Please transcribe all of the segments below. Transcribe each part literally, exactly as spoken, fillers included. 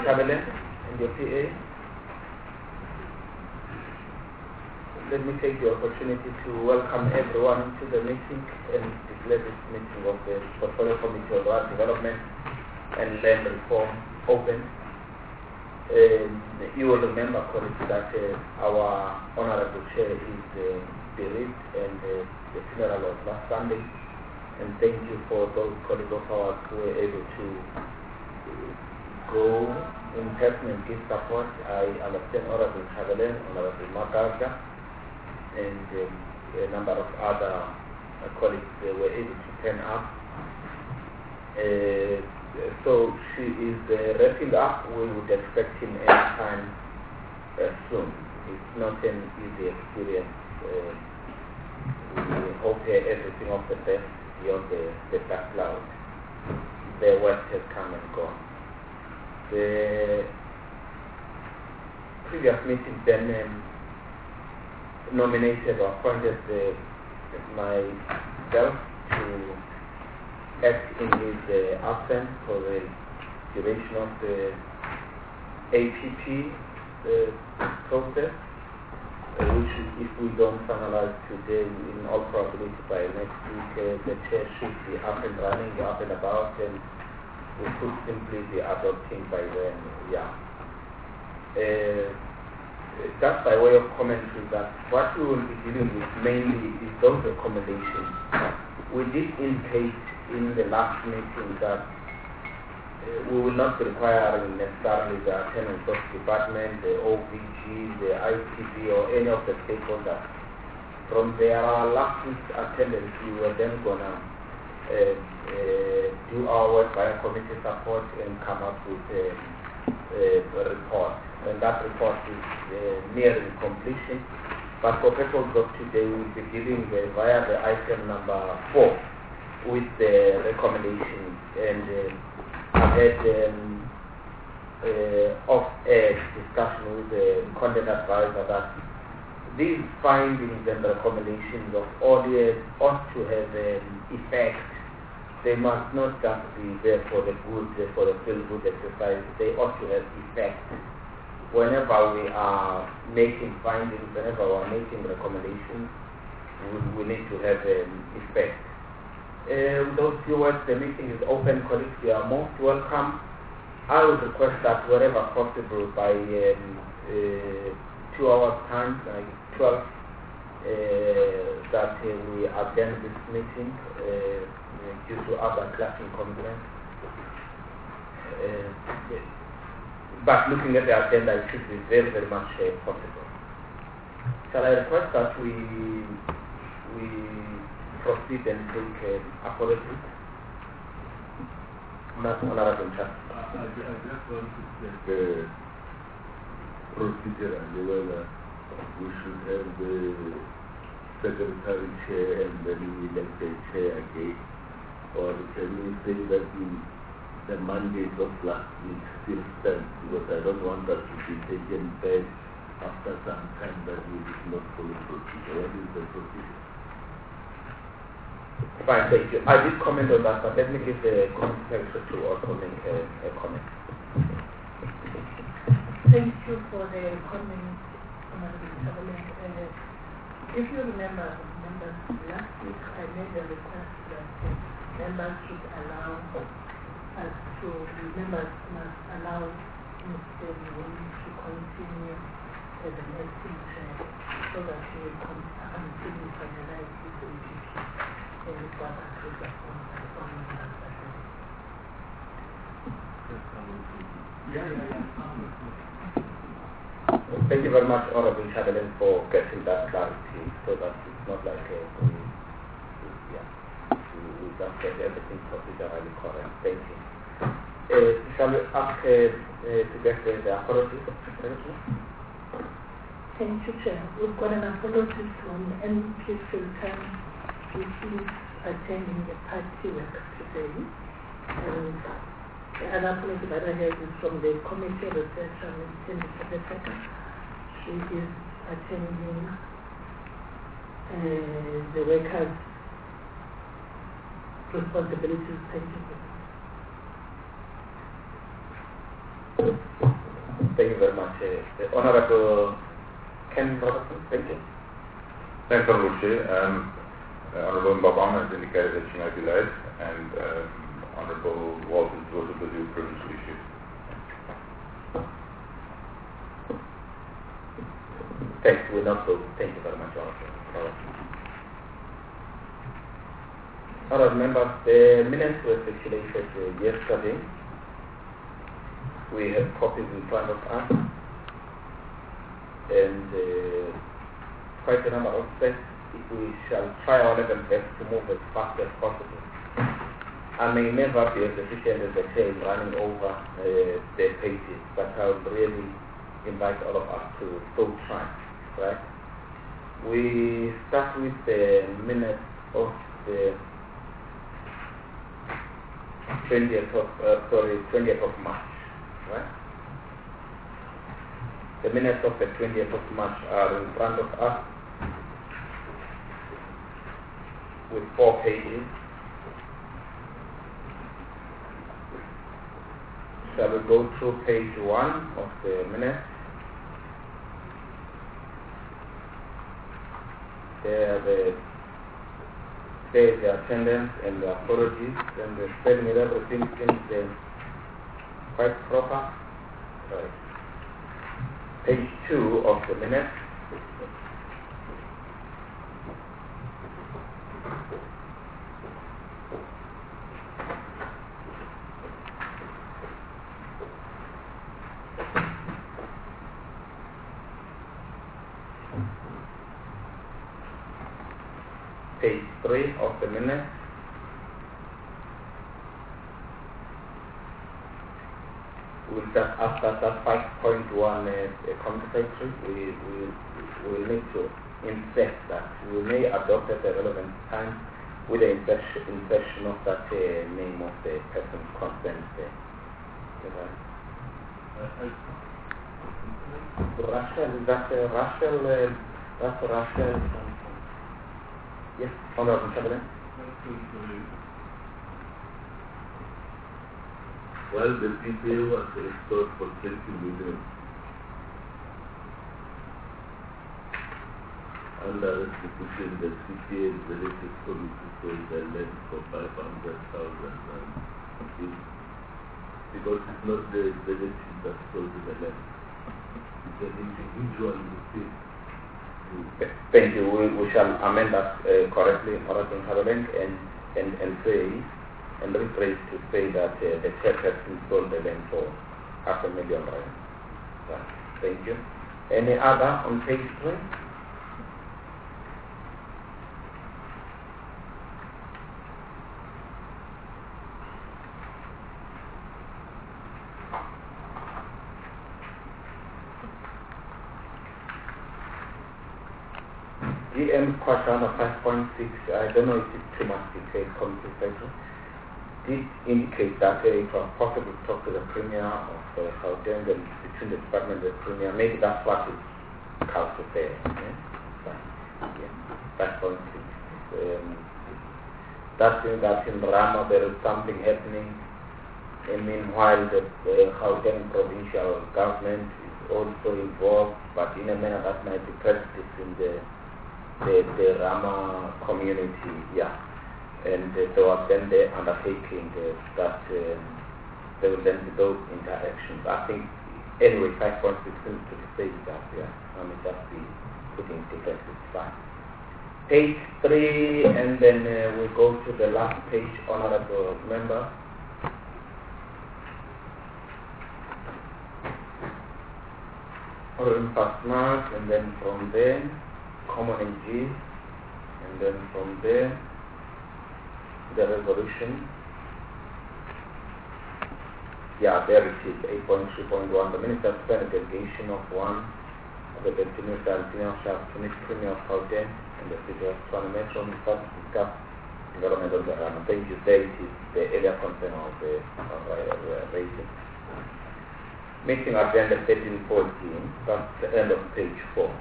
Chamberlain and your P A. Let me take the opportunity to welcome everyone to the meeting and declare this meeting of the Portfolio Committee on Rural Development and Land Reform open. Um, you will remember, colleagues, that uh, our Honorable Chair is uh, bereaved and uh, the funeral was last Sunday. And thank you for those colleagues of ours who were able to go in person and give support. I understand Honorable Chamberlain, Honorable Magarga, and um, a number of other uh, colleagues uh, were able to turn up. Uh, so she is uh, wrapping up. We would expect him anytime uh, soon. It's not an easy experience. Uh, we hope uh, everything of the best beyond the, the dark cloud. The worst has come and gone. The previous meeting then um, nominated or appointed uh, myself to act in his uh, absence for the duration of the A P P uh, process, uh, which if we don't finalize today, in all probability by next week, uh, the chair should be up and running, up and about, and we could simply be adopting by then. Yeah. Uh, just by way of commentary, that what we will be dealing with mainly is those recommendations. We did indicate in the last meeting that uh, we will not be requiring necessarily the attendance of the department, the O V G, the I T B, or any of the stakeholders. From their last week's attendance, we were then going to uh, uh, do our work via committee support and come up with a, a report. And that report is uh, nearing completion. But for purposes of today, we will be dealing uh, via the item number four with the recommendations. And uh, I've had um, uh, off-air discussion with the content advisor that these findings and recommendations of audience ought to have an effect. They must not just be there for the good, for the feel-good exercise. They ought to have effect. Whenever we are making findings, whenever we are making recommendations, we, we need to have an effect. Uh, with those few words, the meeting is open. Colleagues, you are most welcome. I would request that wherever possible by um, uh, two hours time, like twelve, uh, that uh, we attend this meeting uh, due to other clashing commitments. Uh, but looking at the agenda, it should be very, very much uh, possible. Shall I request that we we proceed and take uh, apologies? Not Honorable Chair. I just want to check the procedurally whether we should have the secretary chair and then we elect the chair again, or can we say that we, the mandate of last week still stands, because I don't want that to be taken back after some time that we did not follow procedure. What is the procedure? Fine, thank you. I did comment on that, but let me give the committee to also make a, a comment. Thank you for the comment, Honorable Chamberlain. Uh, if you remember, members, last week I made a request that uh, members should allow us to, members must allow Mister Mwini to continue as an acting chair so that he will continue to finalize his A P P and what is the performance of the Yeah, yeah, yeah. Thank you very much, Honorable Chamberlain, for getting that clarity so that it's not like a, we, yeah, we, we just get everything procedurally correct. Thank you. Uh, shall we ask uh, uh, to get the, the apologies? Thank you, Chair. We've got an apology from N P Sultan, which is attending the party work today. And the other apology that I have is from the Committee of Research and Secretary. She is attending uh, the workers' responsibilities. Thank you. Thank you very much. Uh, the Honorable Ken Robertson, thank you. Thanks, Honorable Chair. Um, uh, Honorable Mbabama has indicated that she may be late, and um, Honorable Walters is also busy with provincial issues. Thanks, we're not so. Thank you very much, Honorable. Honorable members, the minutes were circulated uh, yesterday. We have copies in front of us, and uh, quite a number of steps. We shall try our level best to move as fast as possible. I may never be as efficient as the chair in running over uh, the pages, but I would really invite all of us to still try. Right? We start with the minutes of the twentieth of uh, sorry twentieth of March. Right? The minutes of the twentieth of March are in front of us with four pages. Shall we go through page one of the minutes? There the there is the attendance and the apologies, and the spelling and everything seems uh, quite proper. Right. Page two of the minutes. Page three of the minutes. We'll just after that five point one uh, compulsory, we we will need to insert that we may adopt at the relevant time with the insertion, insertion of that uh, name of the person concerned. Uh, Rachel, is that uh, Rachel? Uh, that's Rachel. Yes, Honorable Chairman. Well, the P P A was restored for twenty million. Under restitution, the C P A is related committee sold the land for five hundred thousand because it's not the relative that sold the land. It's an individual who Thank you. We, we shall amend that uh, correctly in order to Parliament and, and, and say and rephrase to say that uh, the chairperson sold the land for half a million rand. So, thank you. Any other on page three? G M question of five point six, I don't know if it's too much detail, Committee Secretary, did indicate that uh, it was possible to talk to the Premier of uh, Gauteng and between the Department and the Premier. Maybe that's what it comes to say. Yeah? Yeah. five point six. Um, that means that in Rama there is something happening, and meanwhile the uh, Gauteng provincial government is also involved, but in a manner that might be practiced in the The, the Rama community, yeah, and uh, they were then they undertaking uh, that um, there will then be those interactions. I think anyway, five point six seems to be saying that, yeah. I mean, just be putting tickets, it's fine. Page three, and then uh, we go to the last page, honorable member. Honorable first mark, and then from there. Common in G, and then from there the resolution. Yeah, there it is, eight point three point one. The Minister sent a delegation of one of the Deputy Alpina shall finish Premier of Gauteng and the City of Tshwane Metro to discuss development of the Rama. Thank you. There it is, the area concern of the uh, rating. Meeting agenda thirteen fourteen, that's the end of page four.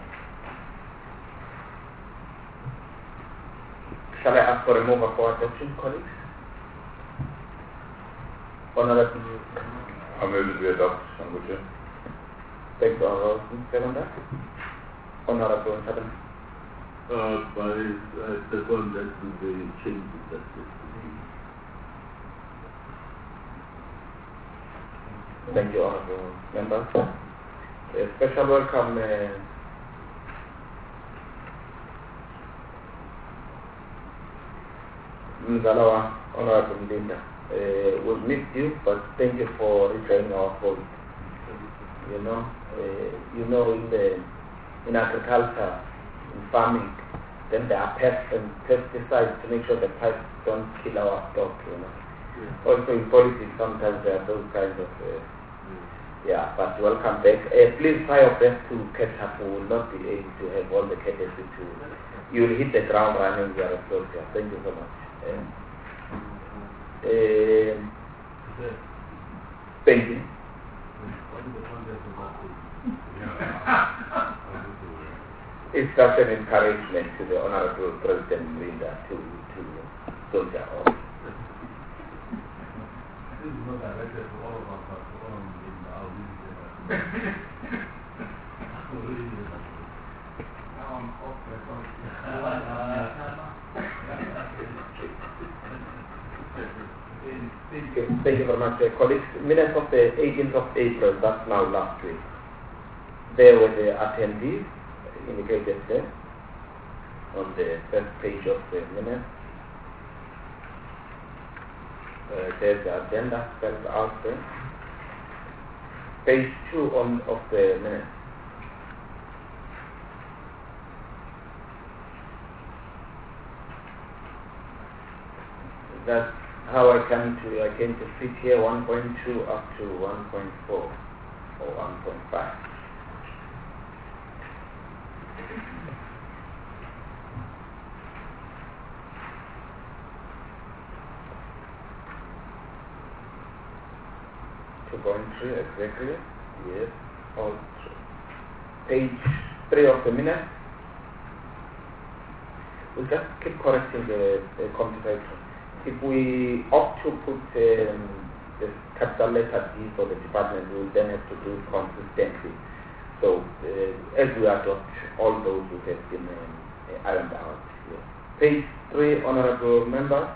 Shall I ask for a removal for adoption, colleagues? Honorable I move that we adopt Honorable Chair. Thank you, Honorable. Seconder? Honorable Seconder? Uh, by uh, second, that will be changed that Thank you, Honorable Members. A special welcome uh, Mzalawa, Honorable Linda. Uh, we missed you, but thank you for returning our call. You know, uh, you know, in the in agriculture, in farming, then there are pests and pesticides to make sure the pests don't kill our stock. You know. Yeah. Also in politics, sometimes there are those kinds of. Uh, yeah, but welcome back. Uh, please try your best to catch up. We will not be able to have all the courtesy to. You will hit the ground running. We are close here. Thank you so much. Uh, uh, thank you. It's just an encouragement to the Honorable President Linda to to soldier on. This is not directed to all of us, but to all of Linda. I'll leave it Thank you. Thank you very much, uh, colleagues. Minutes of the eighteenth of April, that's now last week. There were the attendees indicated there on the first page of the minutes. Uh, there's the agenda spelled out there. Page two on of the minutes. That's how I came to I came to fit here one point two up to one point four or one point five. two point three exactly, yes, all true. Page three of the minute. We'll just keep correcting the, the computer. If we opt to put um, the capital letter D for the department, we will then have to do it consistently. So uh, as we adopt all those who have been um, ironed out. Yes. Page three, Honorable Member.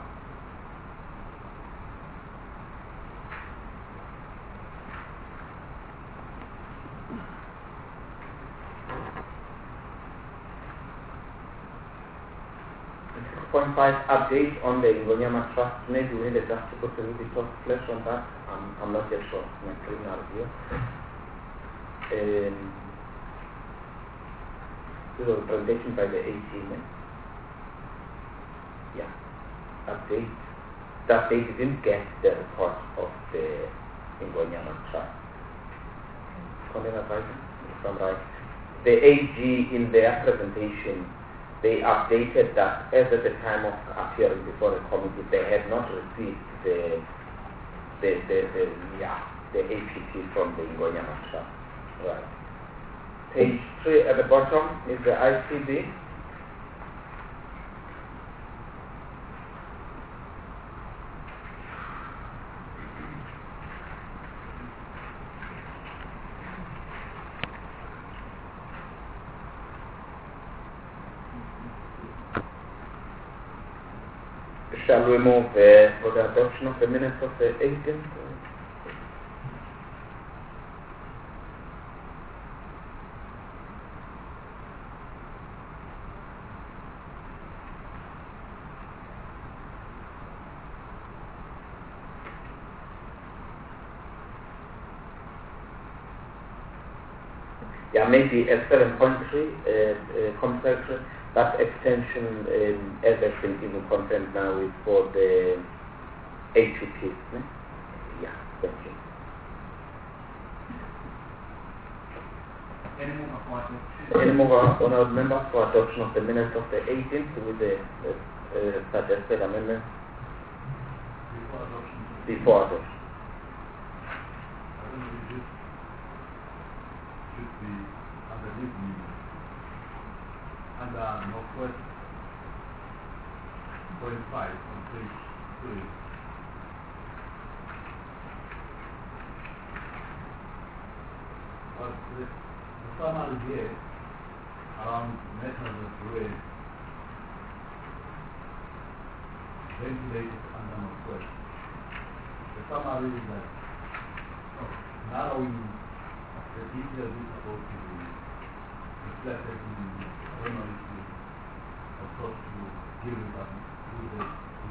six point five update on the Ingonyama Trust. Maybe we need just to put a little bit of flesh on that. I'm, I'm not yet sure. My criminal here. Um, this was a presentation by the eighteen. Yeah. Update. That they didn't get the report of the Ingonyama Trust. If I'm right. The A G in their presentation, they updated that as at the time of appearing before the committee, they had not received the the the, the yeah the A P T from the Ingonyama Trust. Right. Page three at the bottom is the I C B. Shall we move uh, for the adoption of the minutes of the eighteenth? Yeah, maybe at seven point three, uh, uh, Commissioner, that extension um, as has been given consent now is for the A P P. Eh? Yeah, thank you. Any more honourable members for adoption of the minutes of the eighteenth with the uh, uh, suggested amendment? before adoption. Before adoption. I don't know if this should be underneath me. Under Northwest point five on page three. but the, the summary here around methods of rate ventilated under northwest. The summary is that oh, narrowing the details is supposed to be reflected in the minority or sought to deal with that with the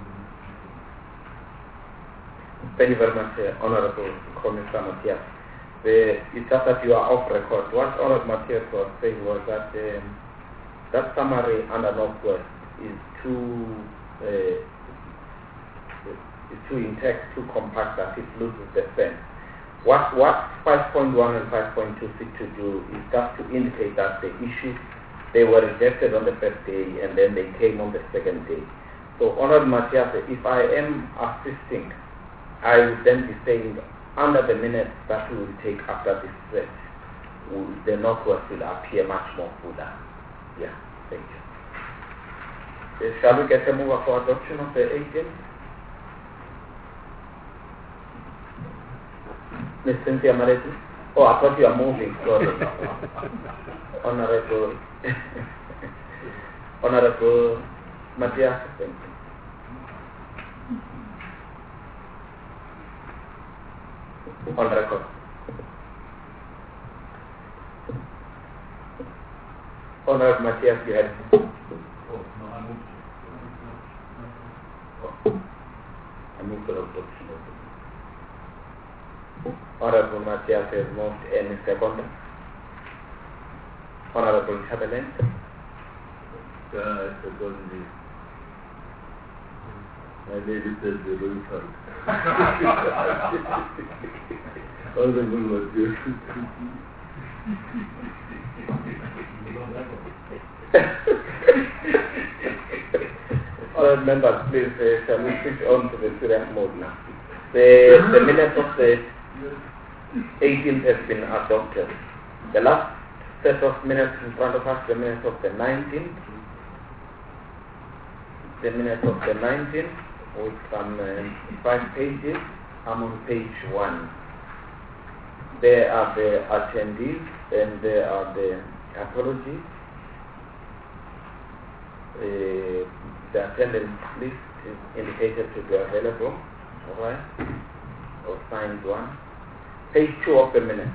Thank you very much, uh, Honorable Commissioner Matthias. The, it's just that you are off record. What Honorable Matthias was saying was that um, that summary under Northwest is too uh, is too intact, too compact, that it loses the sense. What what five point one and five point two seek to do is just to indicate that the issues, they were rejected on the first day and then they came on the second day. So, Honorable Matthias, if I am assisting, I would then be saying, under the minutes that we will take after this set, the Northwest will appear much more fuller. Yeah, thank you. Uh, shall we get a move for adoption of the eighteenth? Miz Cynthia Mareti? Oh, I thought you were moving, sorry. Honorable, Honorable Matthias, thank you. On record. Honorable Matthias, you had. Oh, no, I moved. Oh. I moved to the adoption. Honorable Matthias has moved any second. Honorable Chamberlain. Yeah, secondly. My lady says the room fund. Honorable Matthias. All members, please, uh, shall we switch on to the serious mode now? The, the minutes of the eighteenth has been adopted. The last set of minutes in front of us, the minutes of the nineteenth. The minutes of the nineteenth, with some uh, five pages. I'm on page one. There are the attendees and there are the apologies. Uh, the attendance list is indicated to be available, alright, or signed one. Page two of the minutes.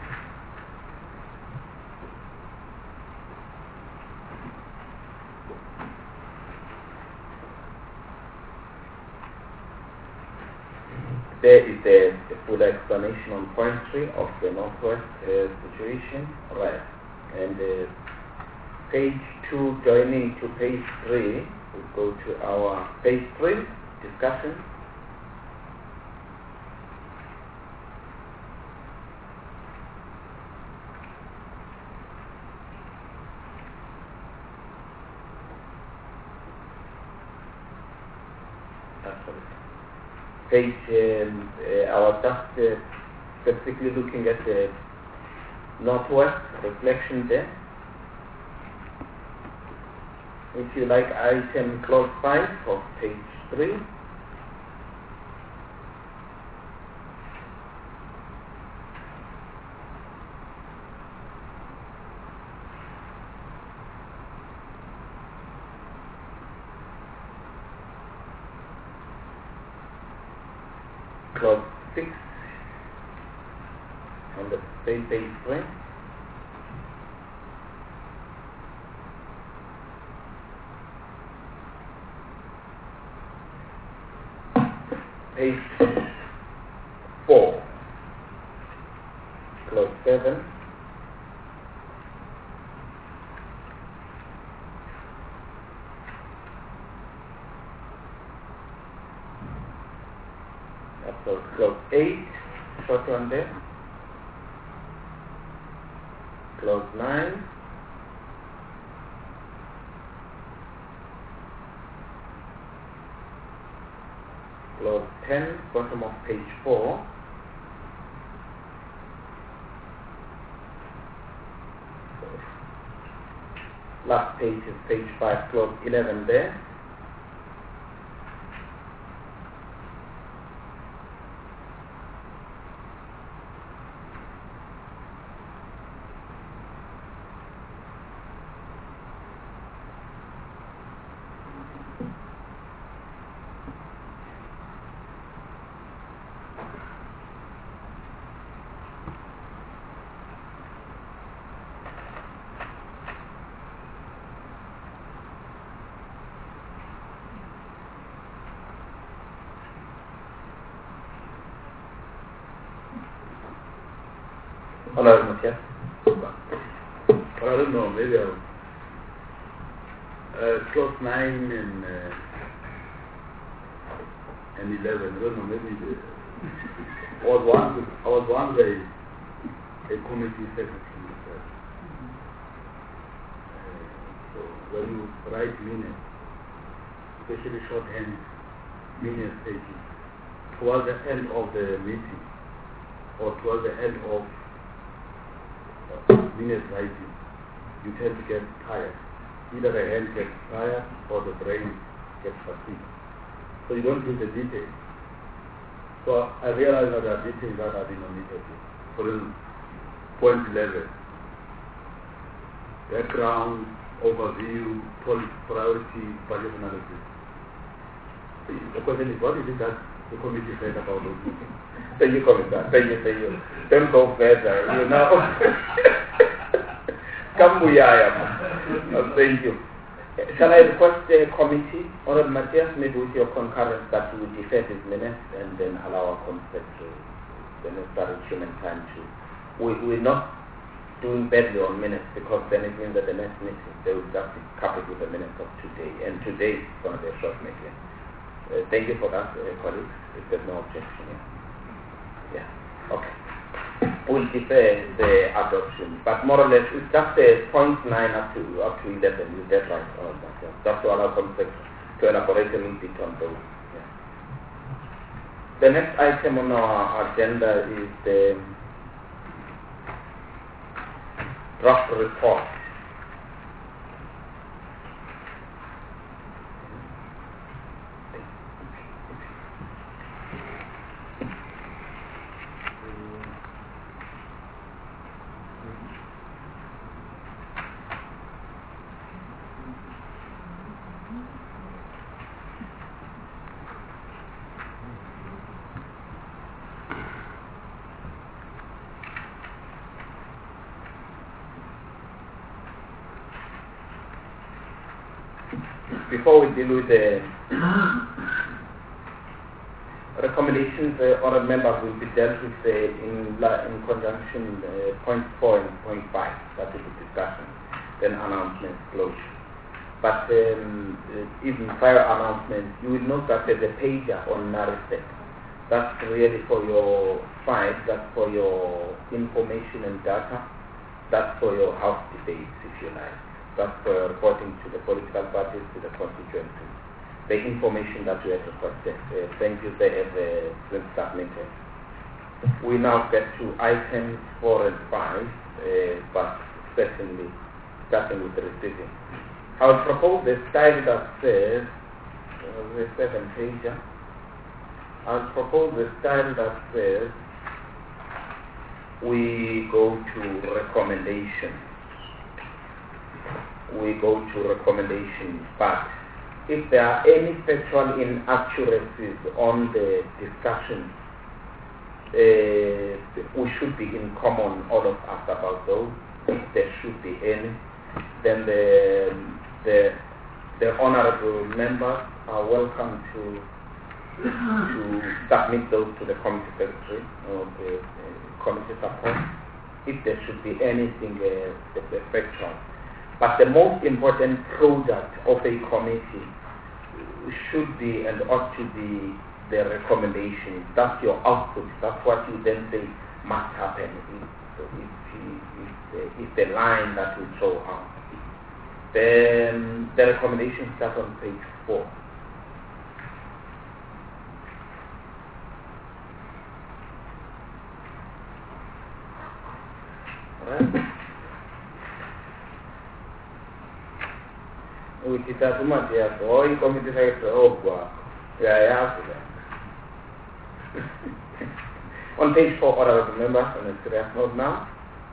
There is a, a full explanation on point three of the Northwest uh, situation, right? And uh, page two joining to page three, we go to our page three discussion. Absolutely. Page, um, uh, I was just uh, specifically looking at the Northwest reflection there. If you like, item clause five of page three. Clause six on the same page three. Page four, clause seven. So clause eight, short one there. Clause nine. Clause ten, bottom of page four. Last page is page five, clause eleven there. Honorable Matthias. I don't know, maybe I'll uh, clause nine and uh, and eleven. I don't know, maybe the, I was once I was once a, a committee secretary myself. Uh, so when you write minutes, especially shorthand minutes pages, towards the end of the meeting or towards the end of uh, minutes writing, you tend to get tired. Either the hand gets tired or the brain gets fatigued. So you don't give the details. So I realized that there are details that have been omitted. For instance, point eleven, background, overview, policy, priority, budget analysis. The question is, what is it that the committee said about those things? Thank you, Commissioner. Thank you, thank you. Don't go further. You know. Come we are. Thank you. Shall I request the committee, Honorable Matthias, maybe with your concurrence, that we defer these minutes and then allow our consent to the necessary human time to. We, we're not doing badly on minutes because then it means that the next meeting they will just be coupled with the minutes of today, and today is going to be a short meeting. Uh, thank you for that, uh, colleagues. If there's no objection, yeah. Yeah. Okay. We'll defer the adoption, but more or less it's just a point nine up to up to eleven. Is that right? Oh, that's just to allow context to elaborate a little bit on those. Yeah. The next item on our agenda is the draft report. Before we deal with the recommendations, uh, honored members will be dealt with uh, in, in conjunction uh, point four and point five, that will be discussion, then announcements close. But um, uh, even prior announcements, you will note that there's a pager on NARISTEC. That's really for your files, that's for your information and data, that's for your house debates, if you like. That's uh, reporting to the political parties, to the constituencies. The information that we have requested. Uh, thank you, they have uh, been submitted. We now get to items four and five, uh, but certainly starting with the receiving. I will propose the style that says, uh, the second page, I will propose the style that says, we go to recommendation. We go to recommendations, but if there are any factual inaccuracies on the discussion, uh, we should be in common, all of us, about those. If there should be any, then the the, the honorable members are welcome to to submit those to the committee secretary or the uh, committee support. If there should be anything uh, factual. But the most important product of a committee should be and ought to be the recommendations. That's your output. That's what you then say must happen. So it's, it's, the line that we throw out. Then the recommendation starts on page four. Right? Ukitazama kiasi, oh, hii committee secretary, oh, wow. Yeah, yeah, on page four, honorable members, on a serious note now,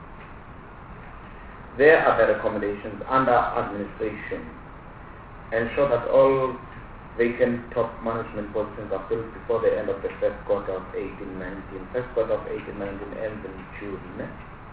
there are the recommendations under administration. Ensure that all vacant top management positions are filled before the end of the first quarter of eighteen nineteen. First quarter of eighteen nineteen ends in June.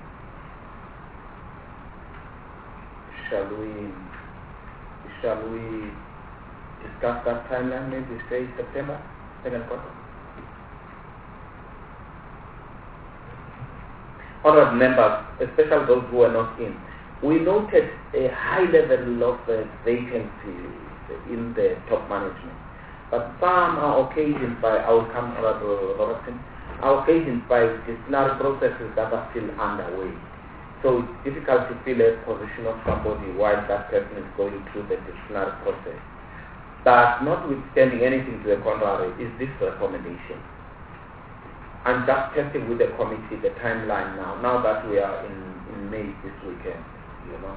Shall we... Shall we discuss that timeline, maybe say September, second quarter? honorable members, especially those who are not in, we noted a high level of uh, vacancies in the top management. But some are occasioned by, I will come, Honorable Robertson, are occasioned by disciplinary processes that are still underway. So it's difficult to fill a position of somebody while that person is going through the disciplinary process. But notwithstanding anything to the contrary, is this recommendation. I'm just testing with the committee the timeline now, now that we are in, in May this weekend, you know.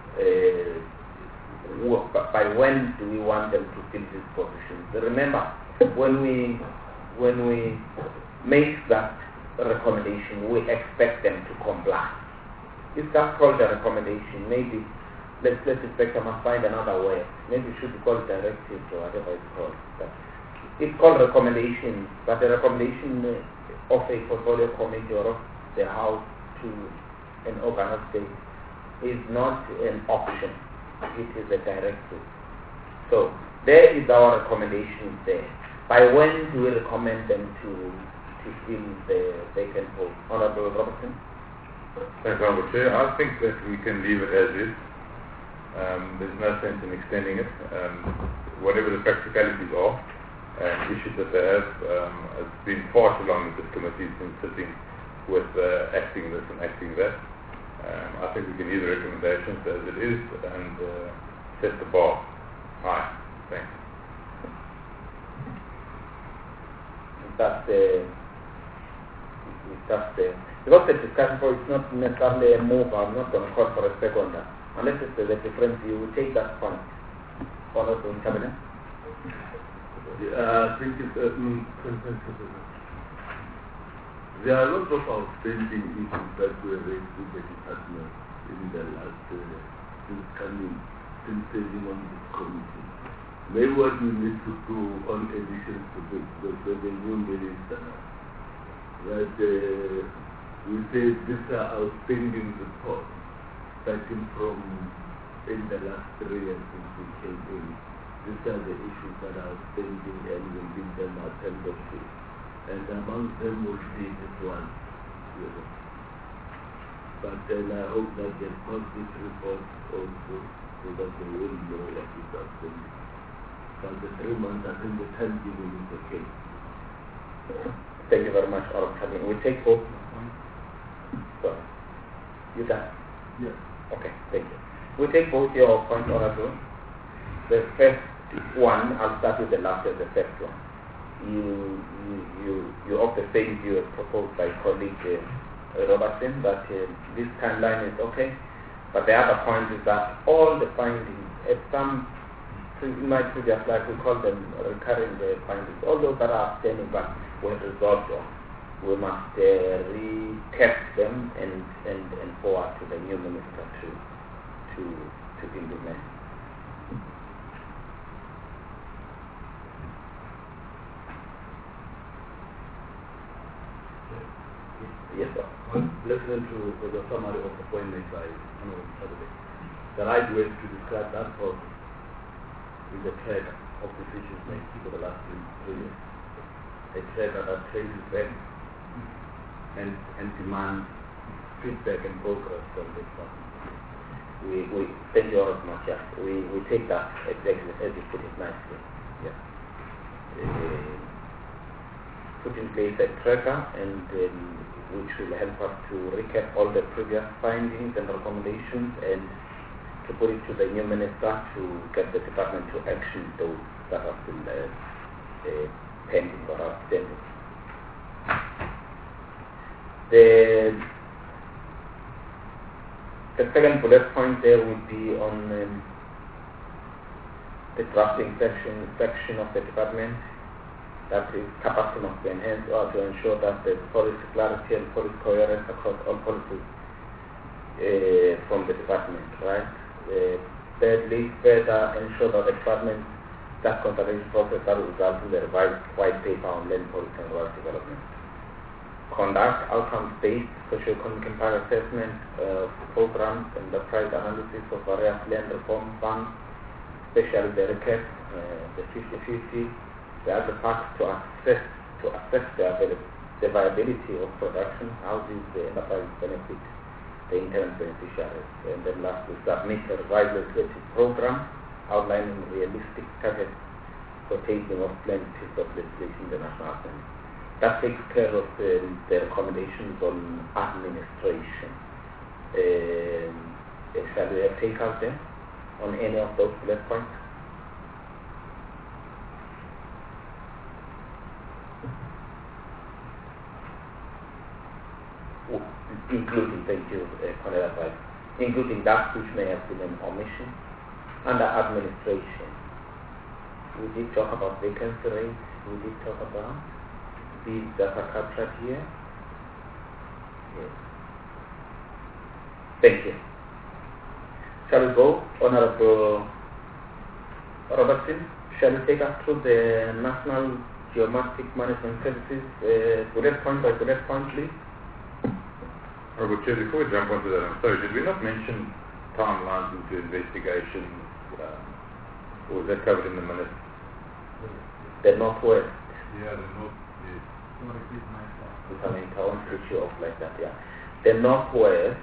Uh, by when do we want them to fill these positions? Remember, when we, when we make that recommendation, we expect them to comply. It's just called a recommendation. Maybe, let's, let's expect I must find another way. Maybe it should be called directive or whatever it's called. But it's called recommendation, but the recommendation of a portfolio committee or of the House to an organ of state is not an option. It is a directive. So there is our recommendation there. By when do we recommend them to to fill the vacant post? Honorable Robertson? Thanks, Honorable Chair. I think that we can leave it as is. Um, there's no sense in extending it. Um, whatever the practicalities are and issues that they have, um, it's been far too long that this committee has been sitting with uh, acting this and acting that. Um, I think we can leave the recommendations as it is and uh, set the bar high. Thanks. That's the that's the because the discussion for it's not necessarily a move. I'm not going to call for a seconder unless it's a different view. We take that point. Honorable Cabinet. Yeah, I think it's uh, mm, there are lots of outstanding issues that were raised with the department in the last uh, since coming since serving on this committee. Maybe what we need to do on addition to this, because the new minister, that uh, we say these are outstanding reports, starting from in the last three years since we came in. These are the issues that are outstanding and we give them attention to. And among them will be this one. You know. But then I hope that they post this report also so that they will know what is outstanding. But the three months, I think the time given is okay. Thank you very much, Honorable Cabinet. We take both. Sorry. You done? Yes. Okay, thank you. We take both your points, Honorable. The first one, I'll start with the last as the first one. You, you, you, you're of the same view as proposed by colleague uh, Robertson that uh, this timeline is okay, but the other point is that all the findings, at some, in my previous life we call them recurring uh, findings, all those that are outstanding but were resolved on, we must uh, retest them and, and, and forward to the new minister to, to, to implement. Yes, sir. Listening to the summary of the point made by Honorable President, the right way to describe that process is a tracker of decisions made for the last three, three years. A tracker that traces back and, and demands feedback and progress from the department. We, we thank you all much. Yeah. We, we take that exactly as you put it nicely. Yeah. Uh, put in place a tracker and um, which will help us to recap all the previous findings and recommendations and to put it to the new minister to get the department to action those that are still uh, uh, pending or outstanding. The, the second bullet point there would be on um, the drafting section, section of the department. That is capacity must be enhanced or to ensure that there is policy clarity and policy coherence across all policies uh, from the department, right? Uh, thirdly, further ensure that the department that consultation process that will result in the revised white paper on land policy and rural development. Conduct outcomes-based socio-economic impact assessment uh, programs and the price analysis of various land reform funds, especially the recap, uh, the fifty fifty. The other part to assess to assess the available the viability of production, how does the enterprise benefit the intended beneficiaries, and then lastly, submit a revised legislative program outlining realistic targets for taking of planned pieces of legislation in the National Assembly. That takes care of the, the recommendations on administration. Um, shall we take out them on any of those bullet points? Including, thank you, uh, Colonel Advice, including that which may have been an omission. Under administration, we did talk about vacancy rates, we did talk about these that are captured here. Yes. Thank you. Shall we go, Honorable Robertson? Shall we take us through the National Geomatic Management Services uh, bullet point by bullet point, please? Honorable Chair, before we jump onto that, I'm sorry, did we not mention timelines into investigations? Uh, or was that covered in the minutes? The Northwest. Yeah, the North, yes. You want to repeat my thought? If I may, I want to show off like that, yeah. The Northwest.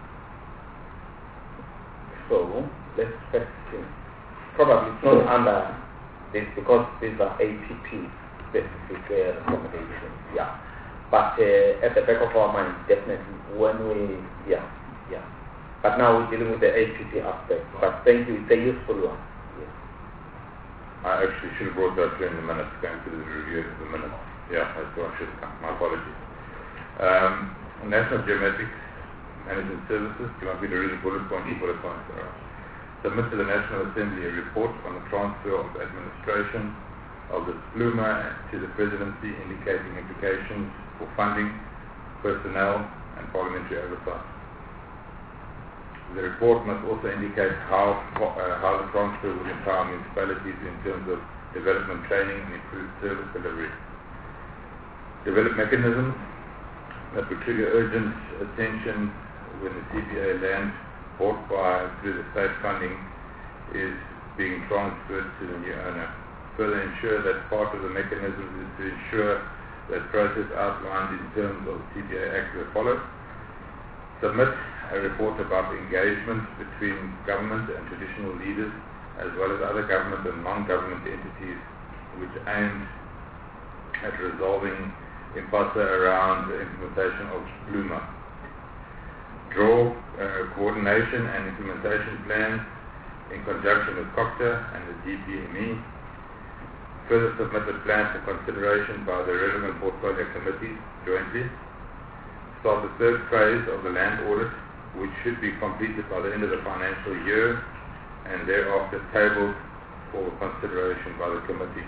So, let's first see. Probably it's not under this because these are A P P specific uh, recommendations, yeah. But uh, at the back of our mind, definitely, when we, yeah, yeah. But now we're dealing with the A P P aspect. But thank you, it's a useful one. Yes. I actually should have brought that in the minutes, going through the review of the minutes. Yeah, that's what I should have done. My apologies. Um, National Geomatic Management Services, do you want me to read the bullet point? Bullet points, all right. Submit to the National Assembly a report on the transfer of administration of the SPLUMA to the Presidency, indicating implications for funding, personnel, and parliamentary oversight. The report must also indicate how uh, how the transfer would empower municipalities in terms of development training and improved service delivery. Develop mechanisms that would trigger urgent attention when the C P A land bought by through the state funding is being transferred to the new owner. Further ensure that part of the mechanism is to ensure that process outlined in terms of the C P A Act are followed. Submit a report about engagement between government and traditional leaders, as well as other government and non-government entities, which aimed at resolving impasse around the implementation of SPLUMA. Draw uh, coordination and implementation plans in conjunction with COCTA and the D P M E. Further submit the plan for consideration by the relevant portfolio committees jointly. Start the third phase of the land audit, which should be completed by the end of the financial year, and thereafter tabled for consideration by the committee.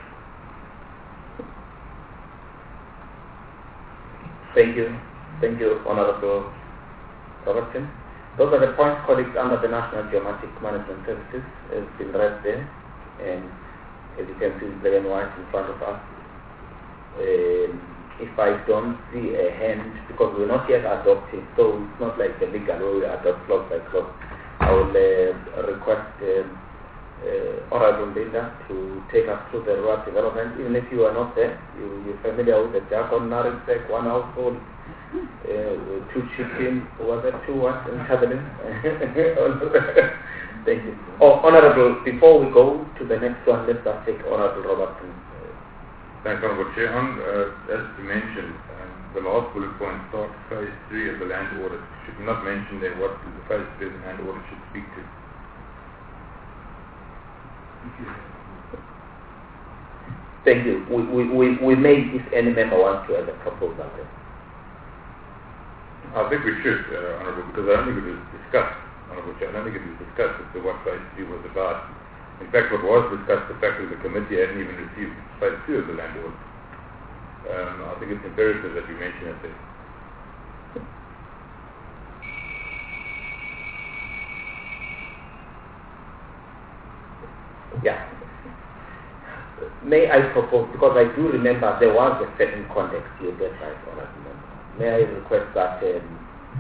Thank you. Thank you, Honorable Robertson. Those are the points, colleagues, under the National Geomatic Management Services, has been read there, and as you can see, it's black and white in front of us. Um, if I don't see a hand, because we're not yet adopting, so it's not like a legal where we adopt clause by clause, I will uh, request um, uh, Honorable Linda to take us through the rural development. Even if you are not there, you, you're familiar with the jargon, Narisek, one household, uh, two chicken, was it two what in Cabinet? Thank you. Oh, Honorable, before we go to the next one, let's just take Honorable Robertson. Thanks, Honorable Chair. On, uh, as you mentioned, um, the last bullet point starts phase three of the land audit. Should not mention there what the phase three of the land audit should speak to. Thank you. We, we, we, we may, if any member wants to add a proposal. I think we should, uh, Honorable, because I don't think it was discussed, Honorable Chair. I don't think it was discussed as to what phase three was about. In fact, what was discussed, the fact that the committee hadn't even received phase two of the land audit. Um, I think it's imperative that you mention it there. Yeah. May I propose, because I do remember there was a certain context you get right on that moment. May I request that um,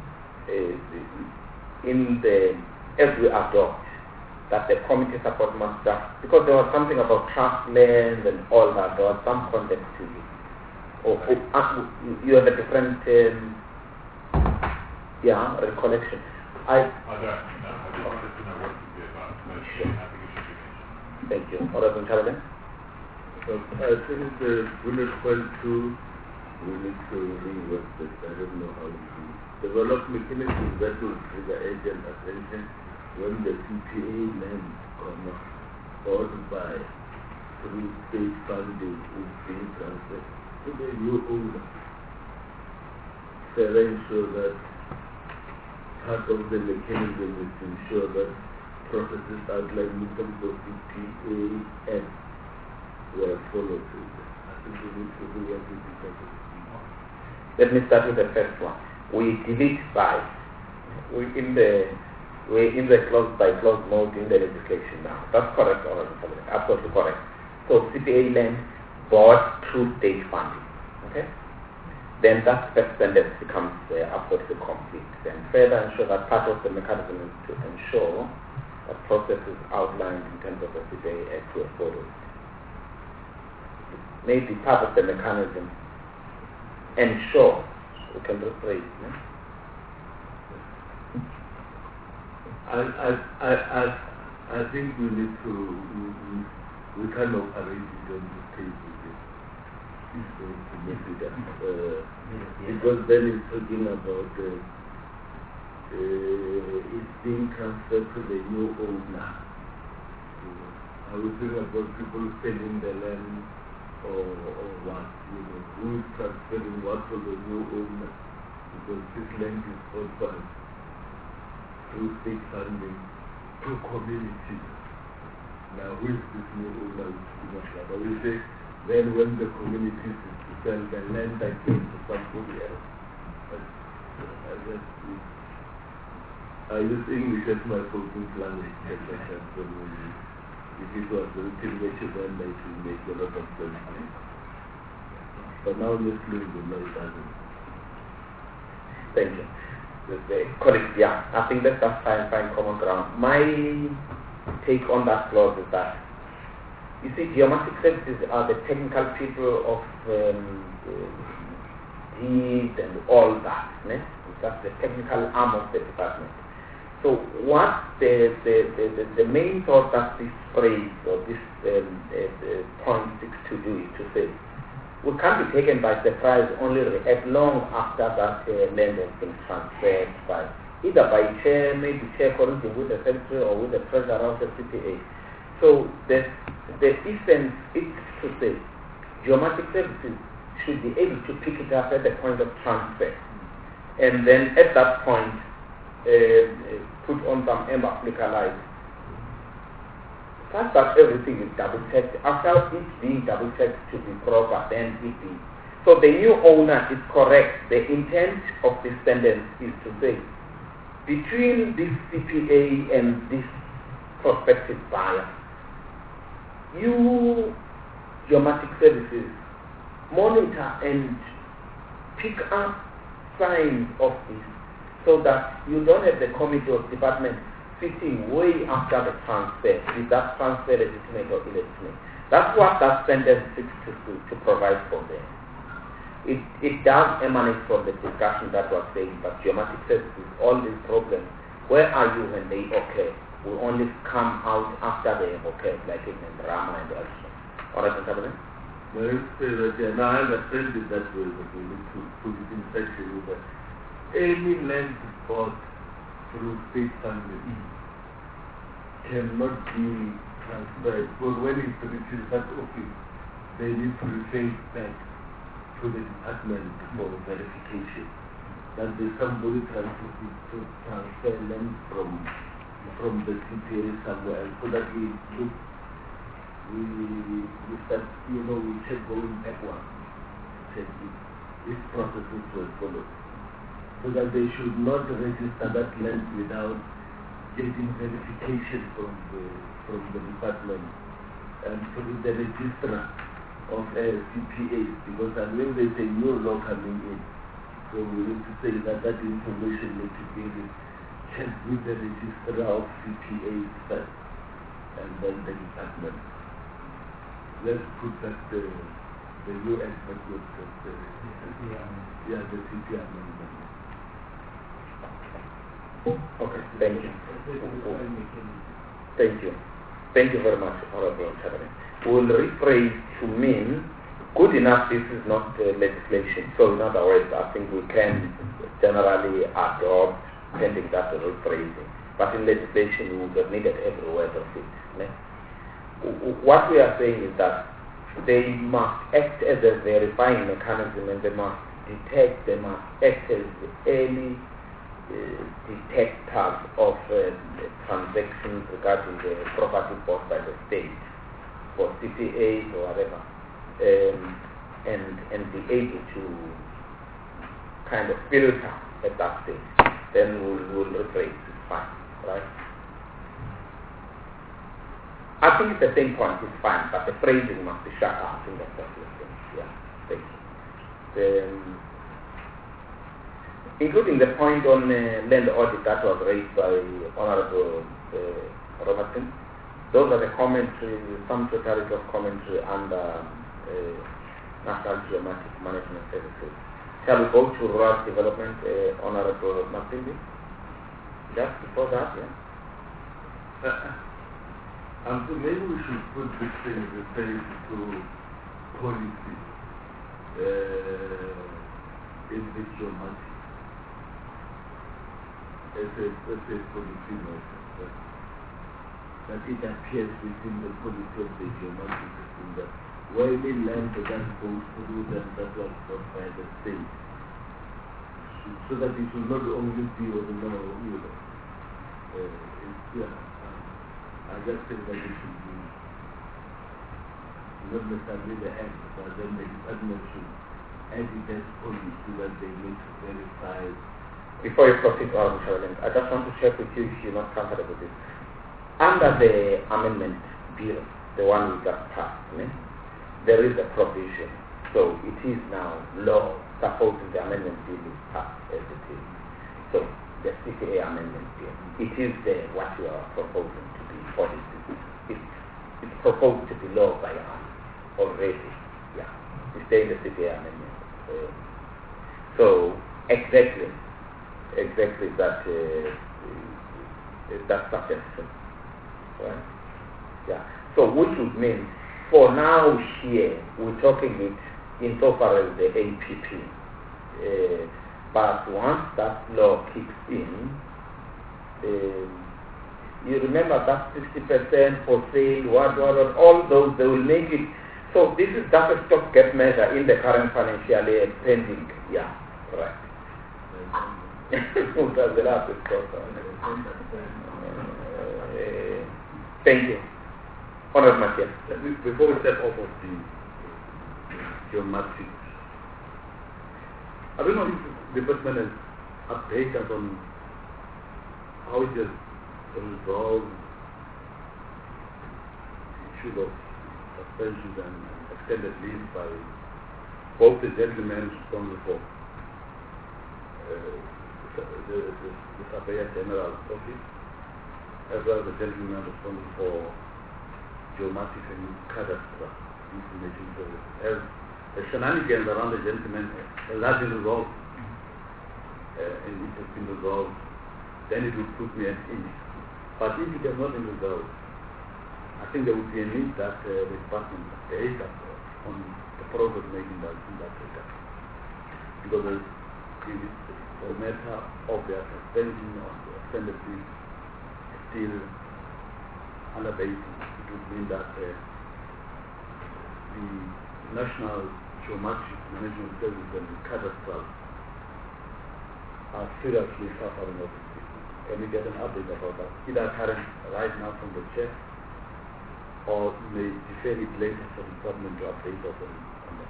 uh, in the, as we adopt, that the committee support must start, because there was something about trust lands and all that, there was some context to it. or, or uh, you have a different um, yeah recollection. I. Oh, no, no, I just wanted to know what it would be about. But Sure. I think it should be mentioned. Thank you. Honorable Chairman. Uh, I think the bullet point two, we need to rework this. I don't know how to develop mechanisms that will trigger agent attention when the C P A land comma or by through state funding is being transferred to the new owner. So ensure that part of the mechanism is to ensure that processes outlined in terms of C P A and were followed. I think we need to do what we because of Let me start with the first one. We delete by. We in the we in the clause by clause mode in the legislation now. That's correct, Honorable Chairman. Absolutely correct. So C P A land bought through state funding. Okay. Then that first sentence becomes uh, absolutely complete. Then further ensure that part of the mechanism is to ensure that processes outlined in terms of the C P A Act were followed. Maybe part of the mechanism ensure we can rephrase. No? I, I, I, I, I think we need to, we, we, we can operate it on the table. It's going to make it up. Uh, because then it's talking about uh, uh, it's being transferred to the new owner. You know, I was thinking about people selling the land or, or what, you know, who is transferring what to the new owner, because this land is bought by through state funding to communities. Now, who is this new owner? But we say, then when the communities is to sell the land again to somebody else. But, uh, I just, I use English as my focus language. If it was written then it will make a lot of sense. But now let's leave the noise doesn't. Thank you. Correct, yeah. I think that's a fine, fine common ground. My take on that clause is that, you see, geomatic services are the technical people of um, uh, deed and all that. Ne? That's the technical arm of the department. So what the, the, the, the, the main thought that this phrase or this um, uh, point seeks to do is to say, we can't be taken by surprise only at long after that uh, land has been transferred by either by chair, maybe chair coordinating with the secretary or with the treasurer of the C P A. So the, the essence is to say, geomatic services should be able to pick it up at the point of transfer. And then at that point, Uh, put on some M applica light, such that everything is double checked. After it being double checked to be proper, then it be. So the new owner is correct. The intent of this sentence is to say, between this C P A and this prospective buyer, you, geomatic services, monitor and pick up signs of this, so that you don't have the committee of department sitting way after the transfer. Is that transfer legitimate or illegitimate? That's what that sentence seeks to, to, to provide for them. It, it does emanate from the discussion that was saying, but geomatic services, all these problems, where are you when they occur? Will only come out after they have occurred, like in drama and elsewhere. All right, Mister Well, say that, yeah, now I understand it that way, but we need to put it in such a way that any land bought through state funding mm. cannot be transferred. But when it reaches that office, they need to refer it back to the department for verification. That there's somebody trying to, to transfer land from from the C P A somewhere else, so that we look, we, we start, you know, we check going backward, check if these processes were followed. So that they should not register that land without getting verification from the from the department and through the registrar of uh, C P As, because I mean there's a new law coming in, so we need to say that that information needs to be checked with the registrar of C P As first, and then the department. Let's put that uh, the U S that was just, uh, yeah, the C P amendment. Okay, thank you. Thank you. Thank you very much, Honorable Chairman. We'll rephrase to mean good enough this is not uh, legislation. So in other words, I think we can generally adopt pending that rephrasing. But in legislation, we would have needed every word of it. Ne? What we are saying is that they must act as a verifying mechanism, and they must detect, they must act as early uh, detectors of uh, transactions regarding the property bought by the state for C P As or whatever, um, and and be able to kind of filter at that stage. Then we'll, we'll rephrase it fine, right? I think it's the same point, it's fine, but the phrasing must be shut up. I think that's the thing. Yeah, thank you. Um, including the point on uh, land audit that was raised by Honorable uh, Robertson. Those are the commentary, some totality of commentary under uh, National Geomatic Management Services. Shall we go to rural development, uh, Honorable Masindi? Just before that, yeah. Uh, um, so maybe we should put this thing referring to policy uh, in the geomatic as a, as a policy measure. That, that it appears within the policy of the geomatic system that where the land that goes through them that was bought by the state, so, so that it will not only be on the law, you know. Uh, it's, yeah, um, I just think that it should be not necessarily the act, but then the department should add it as policy that they need to verify. Before you proceed, I just want to check with you if you're not comfortable with this. Under the amendment bill, the one we just passed, né? There is a provision. So it is now law, supposing the amendment bill is passed as it is. So the C P A amendment bill, it is there what you are proposing to be policy. It's, it's proposed to be law by us already. Yeah, it's there in the C P A amendment. Uh, so exactly, exactly that uh, that suggestion, right? Yeah. So which would mean, for now here, we're talking it insofar as the A P P. Uh, but once that law kicks in, uh, you remember that sixty percent for sale, what, what, what, all those, they will make it. So this is just a stopgap measure in the current financial year pending. Yeah, right. That's the last uh, Thank you. Honored Matthias. Before we step off of the geomatic, I don't know if the department has updated us on how it has resolved issues of suspensions and extended leave by both the gentlemen responsible for uh, the, the, the, the Surveyor General's office, as well as the gentleman responsible for geomatic and cadastral information service. As the shenanigans around the gentleman has not been resolved, uh, and it has been resolved, then it would put me at ease. But if it has not been resolved, I think there would be a need that uh, the department takes up on the progress making that in that regard. Because it is a matter of their suspension or the extended leave still unabated. It would mean that uh, the National Geomatic Management Service and the cadastral are seriously suffering of this. Can we get an update about that? Either current right now from the chair, or may defer it later for the department to update us on, on that.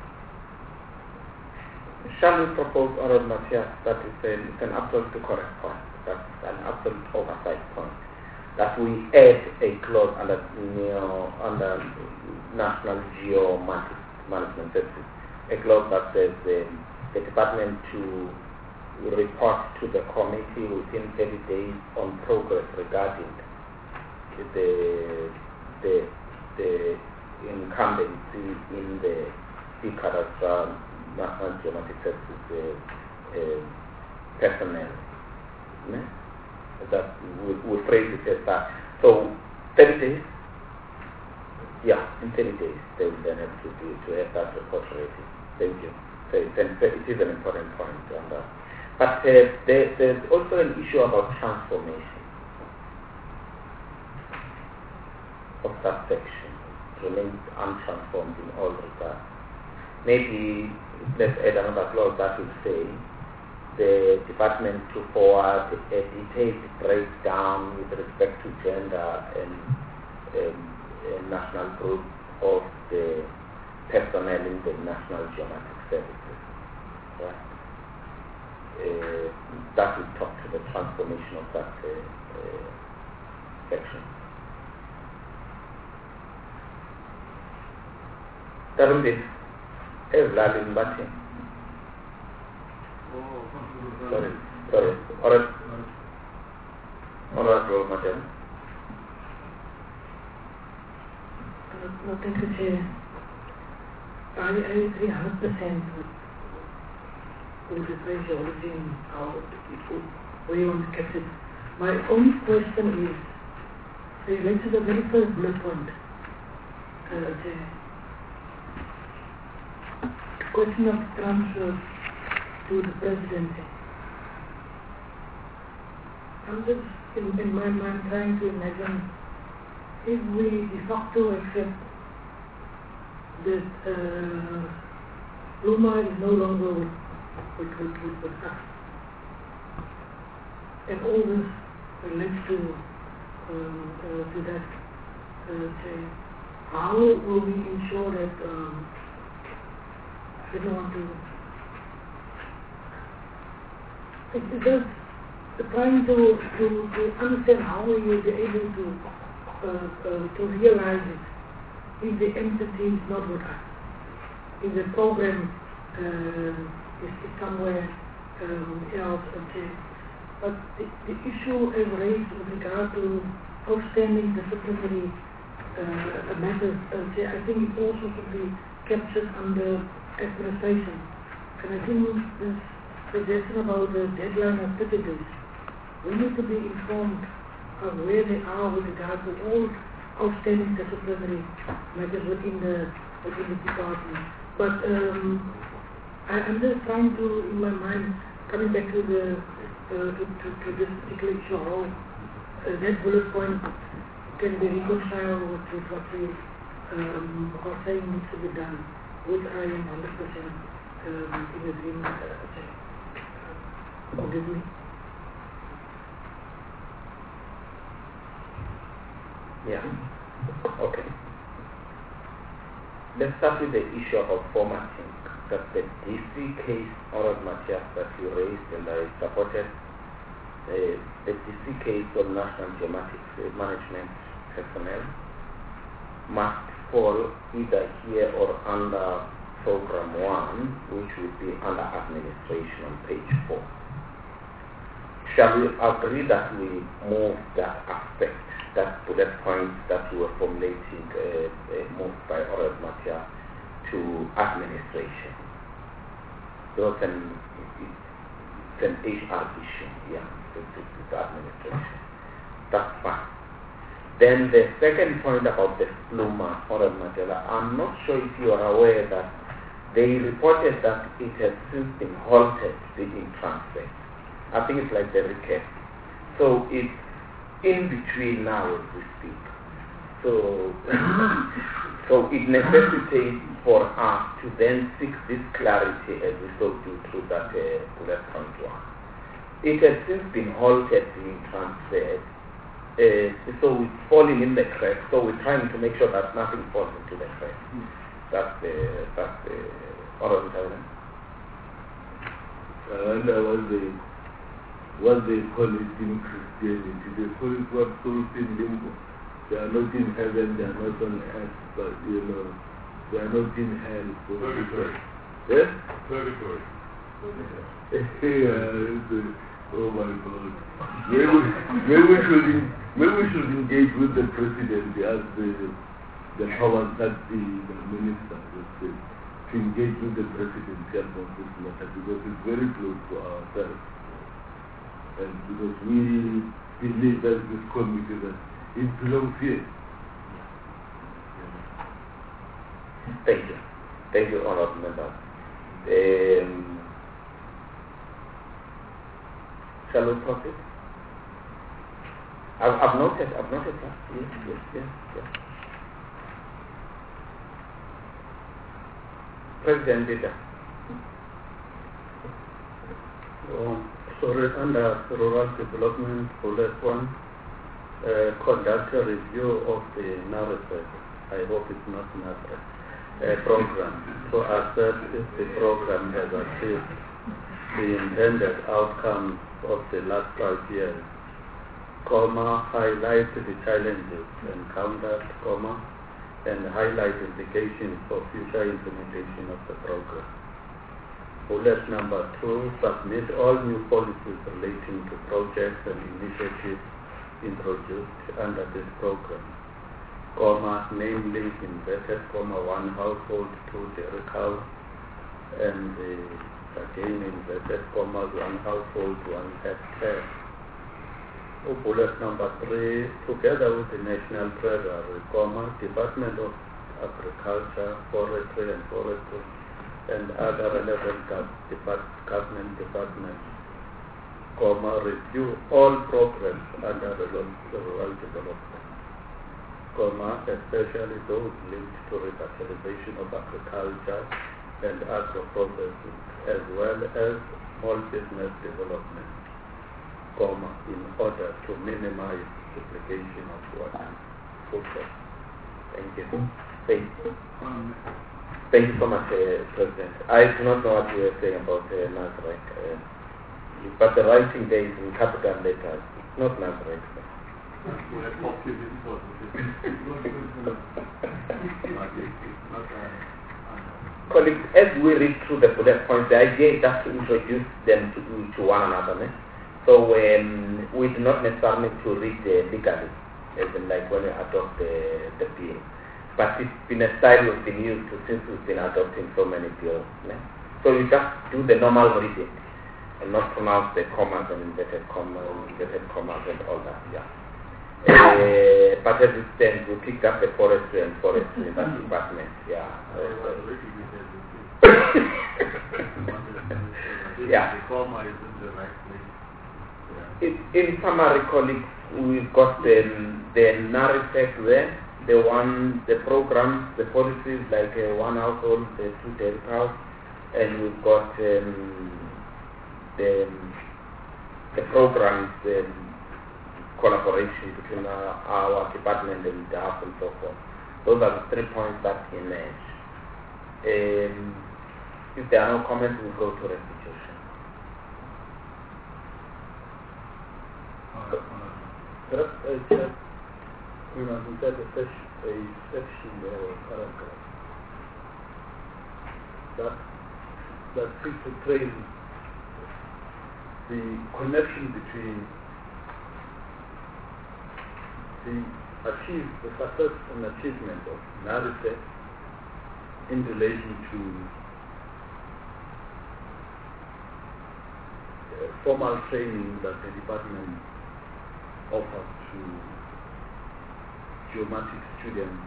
Shall we propose, Honourable Matthias, that is an, it's an absolutely correct point, that's an absolute oversight point, that we add a clause under, you know, under National Geomatic Management Services, a clause that says the, the department to report to the committee within thirty days on progress regarding the the the incumbency in the the Cadastra National Geometric Services uh, uh, personnel. Yeah? That we, we phrase it as that. So thirty days, yeah, in thirty days they will then have to do to have that report ready. Thank you. So it, it is an important point on that. But uh, there, there's also an issue about transformation of that section. It remains untransformed in all regards. Maybe let's add another clause that will say the department to forward a detailed breakdown with respect to gender and um, a national group of the personnel in the National Geometric Services. Right? Uh, that will talk to the transformation of that uh, uh, section. Tarun, Evlal in Latin. Sorry, sorry. Alright. Alright, Role Madam. Nothing to say. I, I agree one hundred percent with the phraseology and how it would, where you want to catch it. My only question is, related to the very first bullet point, uh, the question of transfer to the presidency. I'm just in, in my mind trying to imagine if we de facto accept that uh, Luma is no longer with, with, with, with, with us, and all this relates to, um, uh, to that, uh, say, how will we ensure that, um, I don't want to, it, it does, trying to, to, to understand how we will be able to Uh, uh, to realize it if the entity is not with us, if the program uh, is, is somewhere um, else. Okay. But the, the issue is raised with regard to outstanding disciplinary uh, matters. Okay. I think it also should be captured under administration. And I think this suggestion about the deadline of thirty days, we need to be informed of where they are with regard to all outstanding disciplinary matters within the within the department. But um, I, I'm just trying to, in my mind, coming back to the uh, to, to, to this particular issue, how uh, that bullet point can be reconciled with, with what we um, are saying needs to be done, which I am one hundred percent um, in agreement. Uh, forgive me. Yeah. Okay. Let's start with the issue about formatting. That the D C case, oral matters that you raised, and I supported uh, the D C case of National Geometric Management personnel must fall either here or under Program one, which would be under administration on page four. Shall we agree that we move that aspect, that bullet point that we were formulating, uh, uh, moved by Oral Matia to administration? So it's an, it's an H R issue, yeah, it's, it's administration. That's fine. Then the second point about the Pluma, Oral Matia, I'm not sure if you are aware that they reported that it has since been halted, being transferred. I think it's like the recap. So it's in between now as we speak. So, so it necessitates for us to then seek this clarity as we so do through that uh, bullet point one. It has since been halted, being transferred. Uh, so it's falling in the cracks. So we're trying to make sure that nothing falls into the cracks. That's the that's the oral evidence. I wonder what they what they call it in Christianity. They call it what souls in limbo. They are not in heaven, they are not on earth, but you know, they are not in hell. Purgatory. Yes? Purgatory. Yeah, oh my God. Maybe, maybe we should in, maybe we should engage with the president as the the powers that the, the minister would say. to engage with the presidency about this matter because it's very close to ourselves. And because we believe that this committee that it belongs here. Thank you. Thank you, Honourable Member. Um, shall we proceed? I've, I've noted, I've noted that. Yes, yes, yes, yes. President Dita. Oh, sorry, under rural development, bullet one, uh, conduct a review of the narrative. I hope it's not narrative. A program to assess if the program has achieved the intended outcomes of the last five years, comma, highlight the challenges encountered, comma, and highlight implications for future implementation of the program. Bullet number two, submit all new policies relating to projects and initiatives introduced under this program, comma, namely inverted comma one household, two dairy cows, and uh, again inverted commas one household, one hectare. Oh, bullet number three, together with the National Treasury, comma, Department of Agriculture, Forestry and Forestry, and other relevant government departments, comma, review all programs under the rural development, comma, especially those linked to revitalization of agriculture and agro-processing, as well as small business development, comma, in order to minimize duplication of water. Okay. Thank you. Thank you. Um, Thank you so much, uh, President. I do not know what you were saying about uh, Nazareth, uh, but the writing there is in capital letters. It's not Nazareth. Colleagues, as we read through the bullet points, the idea is just to introduce them to, to one another. Eh? So um, we do not necessarily need to read uh, legally, as in like when we adopt the, the bill. But it's been a style we've been used to since we've been adopting so many bills. Eh? So you just do the normal reading and not pronounce the commas and inverted commas, inverted commas and all that. Yeah. Uh, but as it stands, we picked up the forestry and forestry in that department. Yeah. Yeah. The comma is in the right place. In, in summary, colleagues, we've got the, the narrative there, the one, the programs, the policies like uh, one household, the two dairy cows, and we've got um, the, the programs, the collaboration between our, our department and the house and so forth. Those are the three points that emerge. Um, if there are no comments, we'll go to restitution. Just a check, you know, inside a section, a section there or paragraph that that seeks to trace the connection between the achieve the success and achievement of NARICEC in relation to uh, formal training that the department offers to geomatic students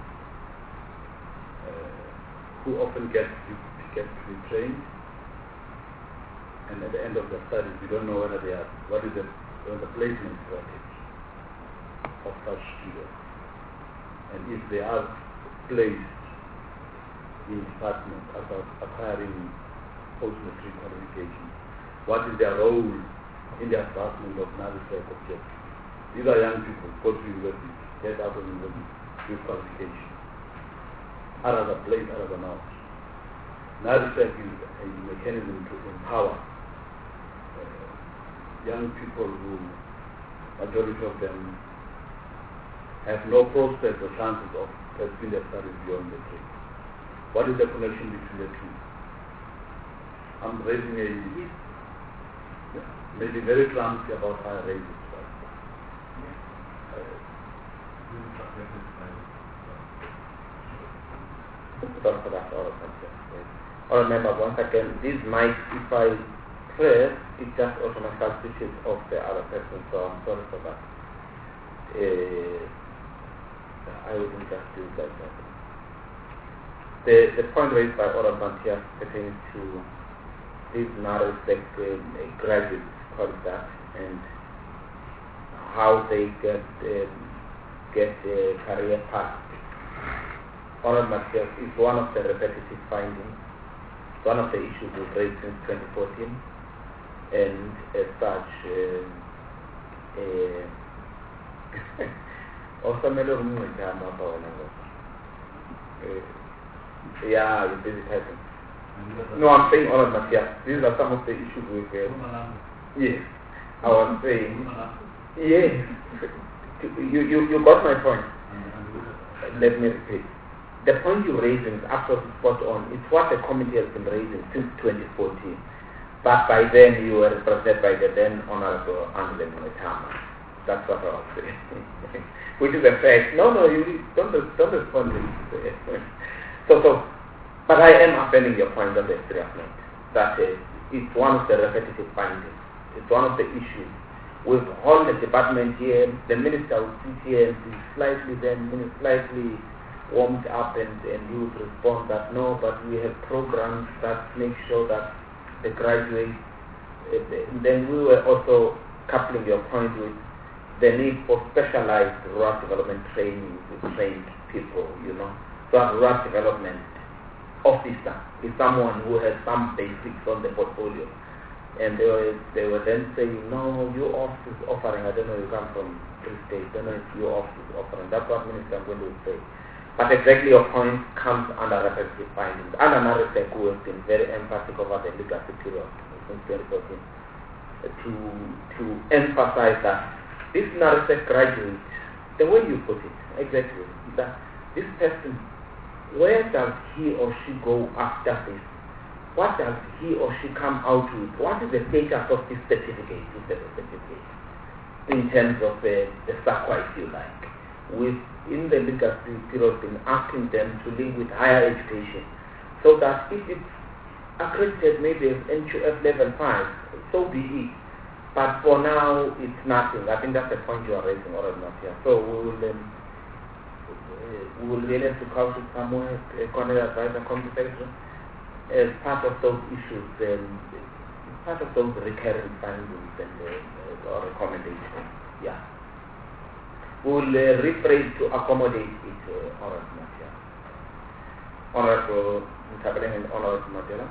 uh, who often get to, get to be trained, and at the end of their studies we don't know whether they are, what is the, what is the placement strategy of such students, and if they are placed in departments after acquiring post-matric qualification, what is their role in the advancement of NARICEC objectives. These are young people, go to university, get out of university with qualification. Others are placed, others are not. NARICEC is a mechanism to empower uh, young people who, majority of them, have no prospects or chances of pursuing their studies beyond the trade. What is the connection between the two? I'm raising a, maybe very clumsy about how I raise it. Sorry for that, all of that. Or remember, once again, this mic, if I press, it just automatically switches off the other person, so I'm sorry for that. Uh, I wouldn't just do it like that. The, the point raised by Oral Matthias pertains to these narrow sector uh, graduates, call it that, and how they get uh, get a career path. Oral Matthias is one of the repetitive findings, one of the issues we've raised since twenty fourteen, and as such, uh, uh, also mele re mongwe ka ma ba wena go yeah you busy typing. No, I'm saying all of that. Yeah, these are some of the issues we've uh, yes I was saying yes you, you you got my point. Let me repeat, the point you're raising is absolutely spot on. It's what the committee has been raising since twenty fourteen, but by then you were represented by the then Honorable Andile Mngxitama. That's what I was saying. Which is a fact. No, no, you don't, don't respond to it. So, so, but I am affirming your point on the serious note, that uh, it's one of the repetitive findings. It's one of the issues. With all the department here, the minister will sit here and be slightly then, slightly warmed up, and, and he would respond that no, but we have programs that make sure that the graduates, uh, then we were also coupling your point with the need for specialized rural development training to trained people, you know. So a rural development officer is someone who has some basics on the portfolio. And they were, they were then saying, no, your office is offering, I don't know, you come from Free State, I don't know if your office is offering. That's what Minister Ngwendo would say. But exactly your point comes under repetitive findings. And another tech who has been very emphatic over the legacy period since twenty fourteen to, to emphasize that this Narasec graduate, the way you put it, exactly, that this person, where does he or she go after this? What does he or she come out with? What is the status of this certificate, if there's a certificate, in terms of uh, the S A Q A, if you like? We've, in the legacy period, been asking them to link with higher education, so that if it's accredited maybe as N Q F level five, so be it. But for now, it's nothing. I think that's the point you are raising, already, not here. So we will, um, we will really have to couch it somewhere, a corner advisor conversation, as part of those issues, and part of those recurring findings and uh, or recommendations. Yeah. We will uh, rephrase to accommodate it, uh, already, not here. Honorable Mtabeleng and Honorable Madela.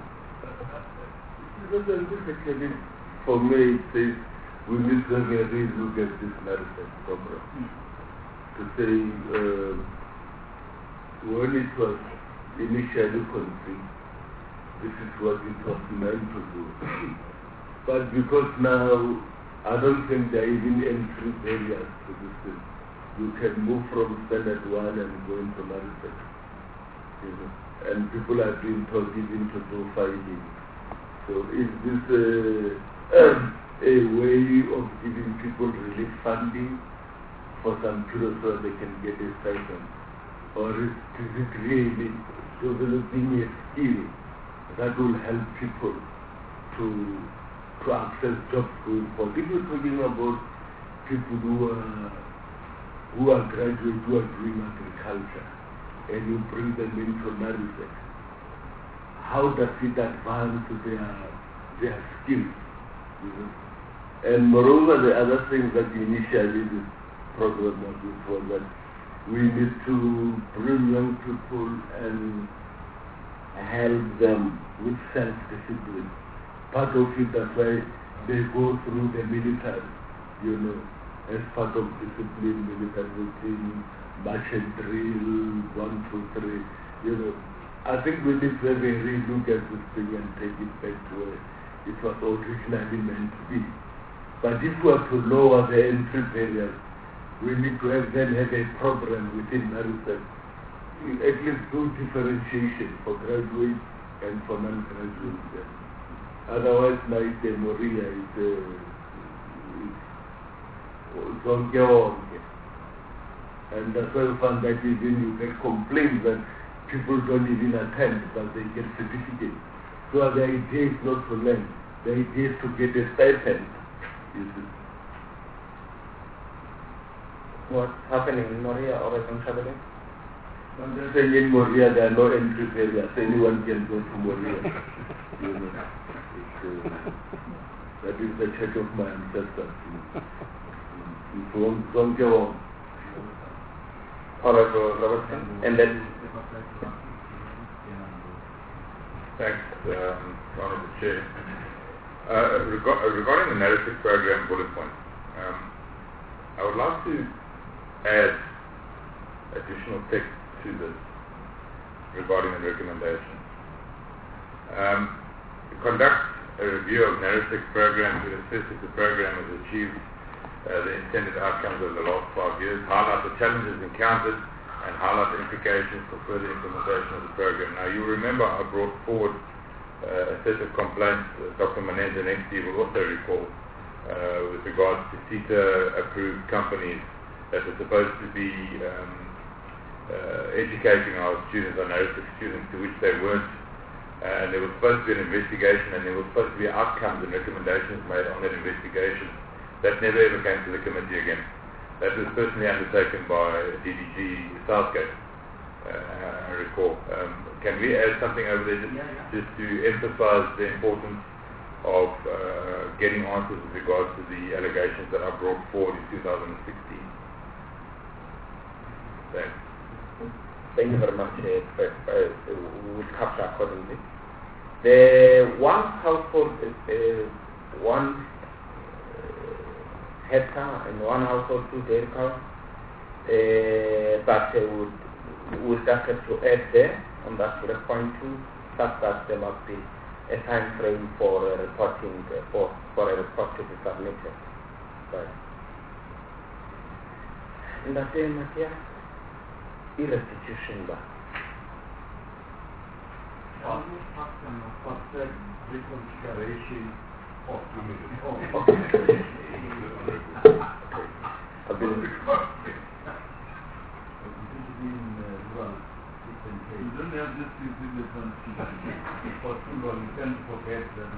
For me, it says we need to really look at this Narasec program. Mm. To say, uh, when it was initially conceived, this is what it was meant to do. But because now, I don't think there are even entry barriers to this thing. You can move from standard one and go into Narasec. You know, and people are being told even to do filing. So is this uh, Um, a way of giving people relief funding for some period so they can get a stipend? Or is, is it really developing a skill that will help people to to access jobs going forward? If you're talking about people who are, who are graduates, who are doing agriculture, and you bring them into Narasec, how does it advance their, their skills? And moreover, the other thing that initially this program was was that we need to bring young people and help them with self-discipline. Part of it, that's why they go through the military, you know, as part of discipline, military routine, march and drill, one, two, three, you know. I think we need to really look at this thing and take it back to where it was originally meant to be. But if we are to lower the entry barriers, we need to have then have a program within Narasec, at least do differentiation for graduates and for non-graduates. Otherwise, like the Moria, it's zonke. And that's why we found that even you get complaints that people don't even attend because they get certificates. So the idea is not to learn. The idea is to get a stipend. You see. What's happening in Moria or in Shabelle? I'm just saying in Moria there are no entry barriers. Anyone can go to Moria. You know. It's, uh, that is the church of my ancestors. You know. Don't, don't go on. All right, Robertson. And then... Thanks, um, Honorable Chair. Uh, reg- regarding the narrative program bullet point, um, I would like to add additional text to this regarding the recommendation. Um, conduct a review of narrative program to assess if the program has achieved uh, the intended outcomes over the last five years, highlight the challenges encountered, and highlight the implications for further implementation of the program. Now, you remember I brought forward uh, a set of complaints, uh, Doctor Manenza next year will also recall, uh, with regards to CETA-approved companies that are supposed to be um, uh, educating our students, our narrative students, to which they weren't. Uh, and there was supposed to be an investigation, and there was supposed to be outcomes and recommendations made on that investigation. That never ever came to the committee again. That was personally undertaken by D D G Southgate, uh, I recall. Um, can we add something over there just, yeah, yeah. just to emphasize the importance of uh, getting answers with regards to the allegations that are brought forward in two thousand sixteen? Thanks. Thank you very much. Uh, uh, we will capture accordingly. The one household, uh, one hectare and one household two dairy cows, uh, but uh, would we just have to add there on that bullet point two, such that there must be a time frame for uh, reporting uh, for for a report to be submitted. Right. In the same matter, restitution back. Almost happened after reconsideration of the Okay. I've been You don't have this in the constitution. For too long, you can't forget that.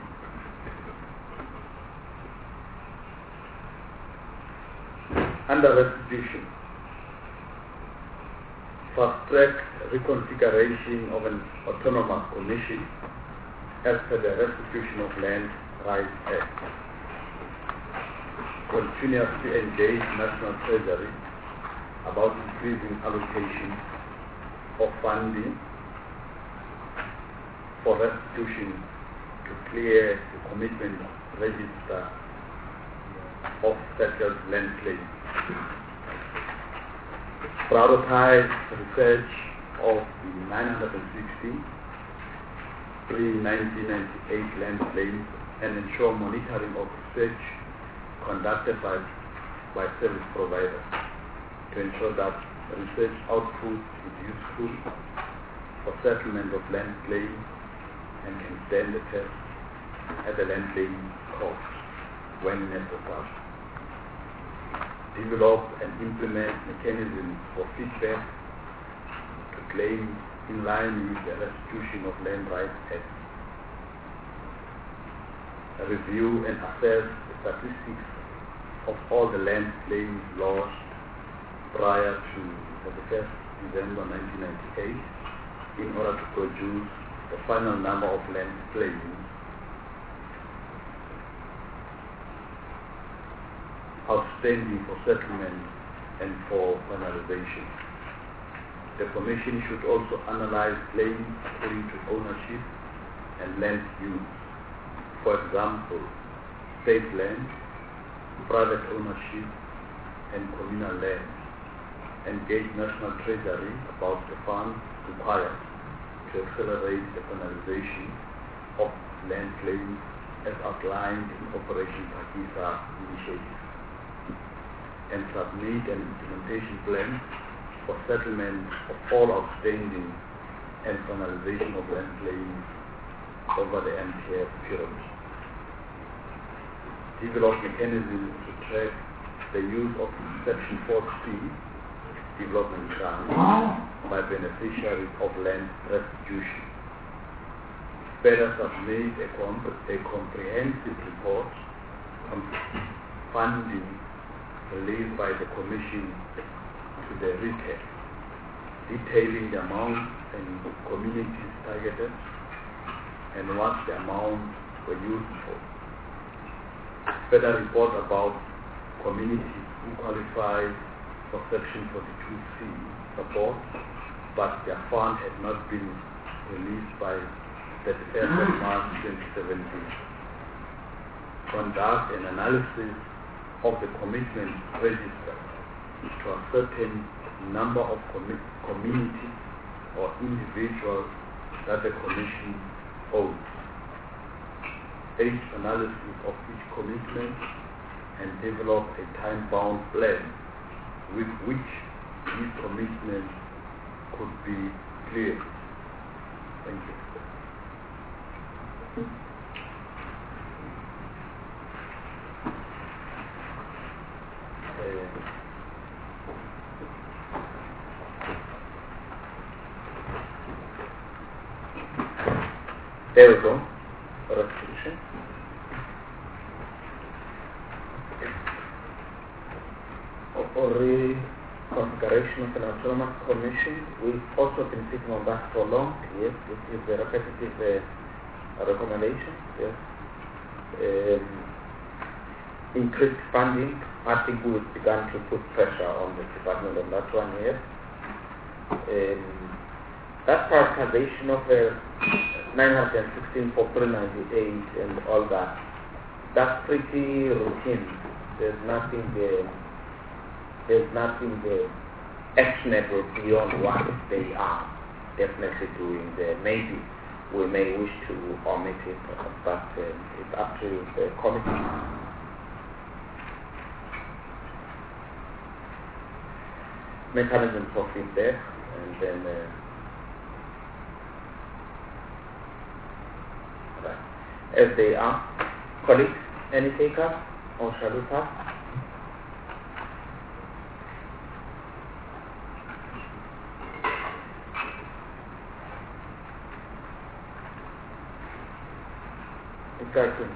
Under restitution, fast-track reconfiguration of an autonomous commission as per the Restitution of Land Rights Act. Continuously engage National Treasury about increasing allocation of funding for restitution to clear the commitment register of settled land claims. Prioritize research of the nine hundred sixty pre nineteen ninety-eight land claims and ensure monitoring of research conducted by, by service providers to ensure that research output is useful for settlement of land claims and can stand the test at the land claim court when necessary. Develop and implement mechanisms for feedback to claims in line with the Restitution of Land Rights Act. Review and assess the statistics of all the land claims lost prior to thirty-first December nineteen ninety-eight in order to produce the final number of land claims outstanding for settlement and for finalization. The Commission should also analyze claims according to ownership and land use. For example, state land, private ownership, and communal land. Engage National Treasury about the funds required to accelerate the finalization of land claims as outlined in Operation Pakisa initiative, and submit an implementation plan for settlement of all outstanding and finalization of land claims over the M T F period. Develop mechanisms to track the use of Section four C development grants by beneficiaries of land restitution. FEDA submit a, comp a comprehensive report on funding released by the Commission to the R I C A, detailing the amount and communities targeted and what the amount were used for. FEDA report about communities who qualify for Section forty-two C support, but their fund had not been released by thirty-first of March twenty seventeen. Conduct an analysis of the commitment register to a certain number of commi communities or individuals that the Commission owns. Each analysis of each commitment and develop a time-bound plan with which these commitments could be cleared. Thank you. There we go. Resolution. Or reconfiguration of an autonomous commission. We've also been sitting on that for long. Yes, this is a repetitive uh, recommendation. Yes. Um, increased funding. I think we've begun to put pressure on the department on that one here. Um, that prioritization of uh, nine hundred sixteen for three ninety-eight and all that, that's pretty routine. There's nothing there, there's nothing there actionable beyond what they are definitely doing there. Maybe we may wish to omit it, but uh, it's up to the committee. Mechanism for feedback, and then uh, as they are. Colleagues, any takers or shall we pass? Exactly.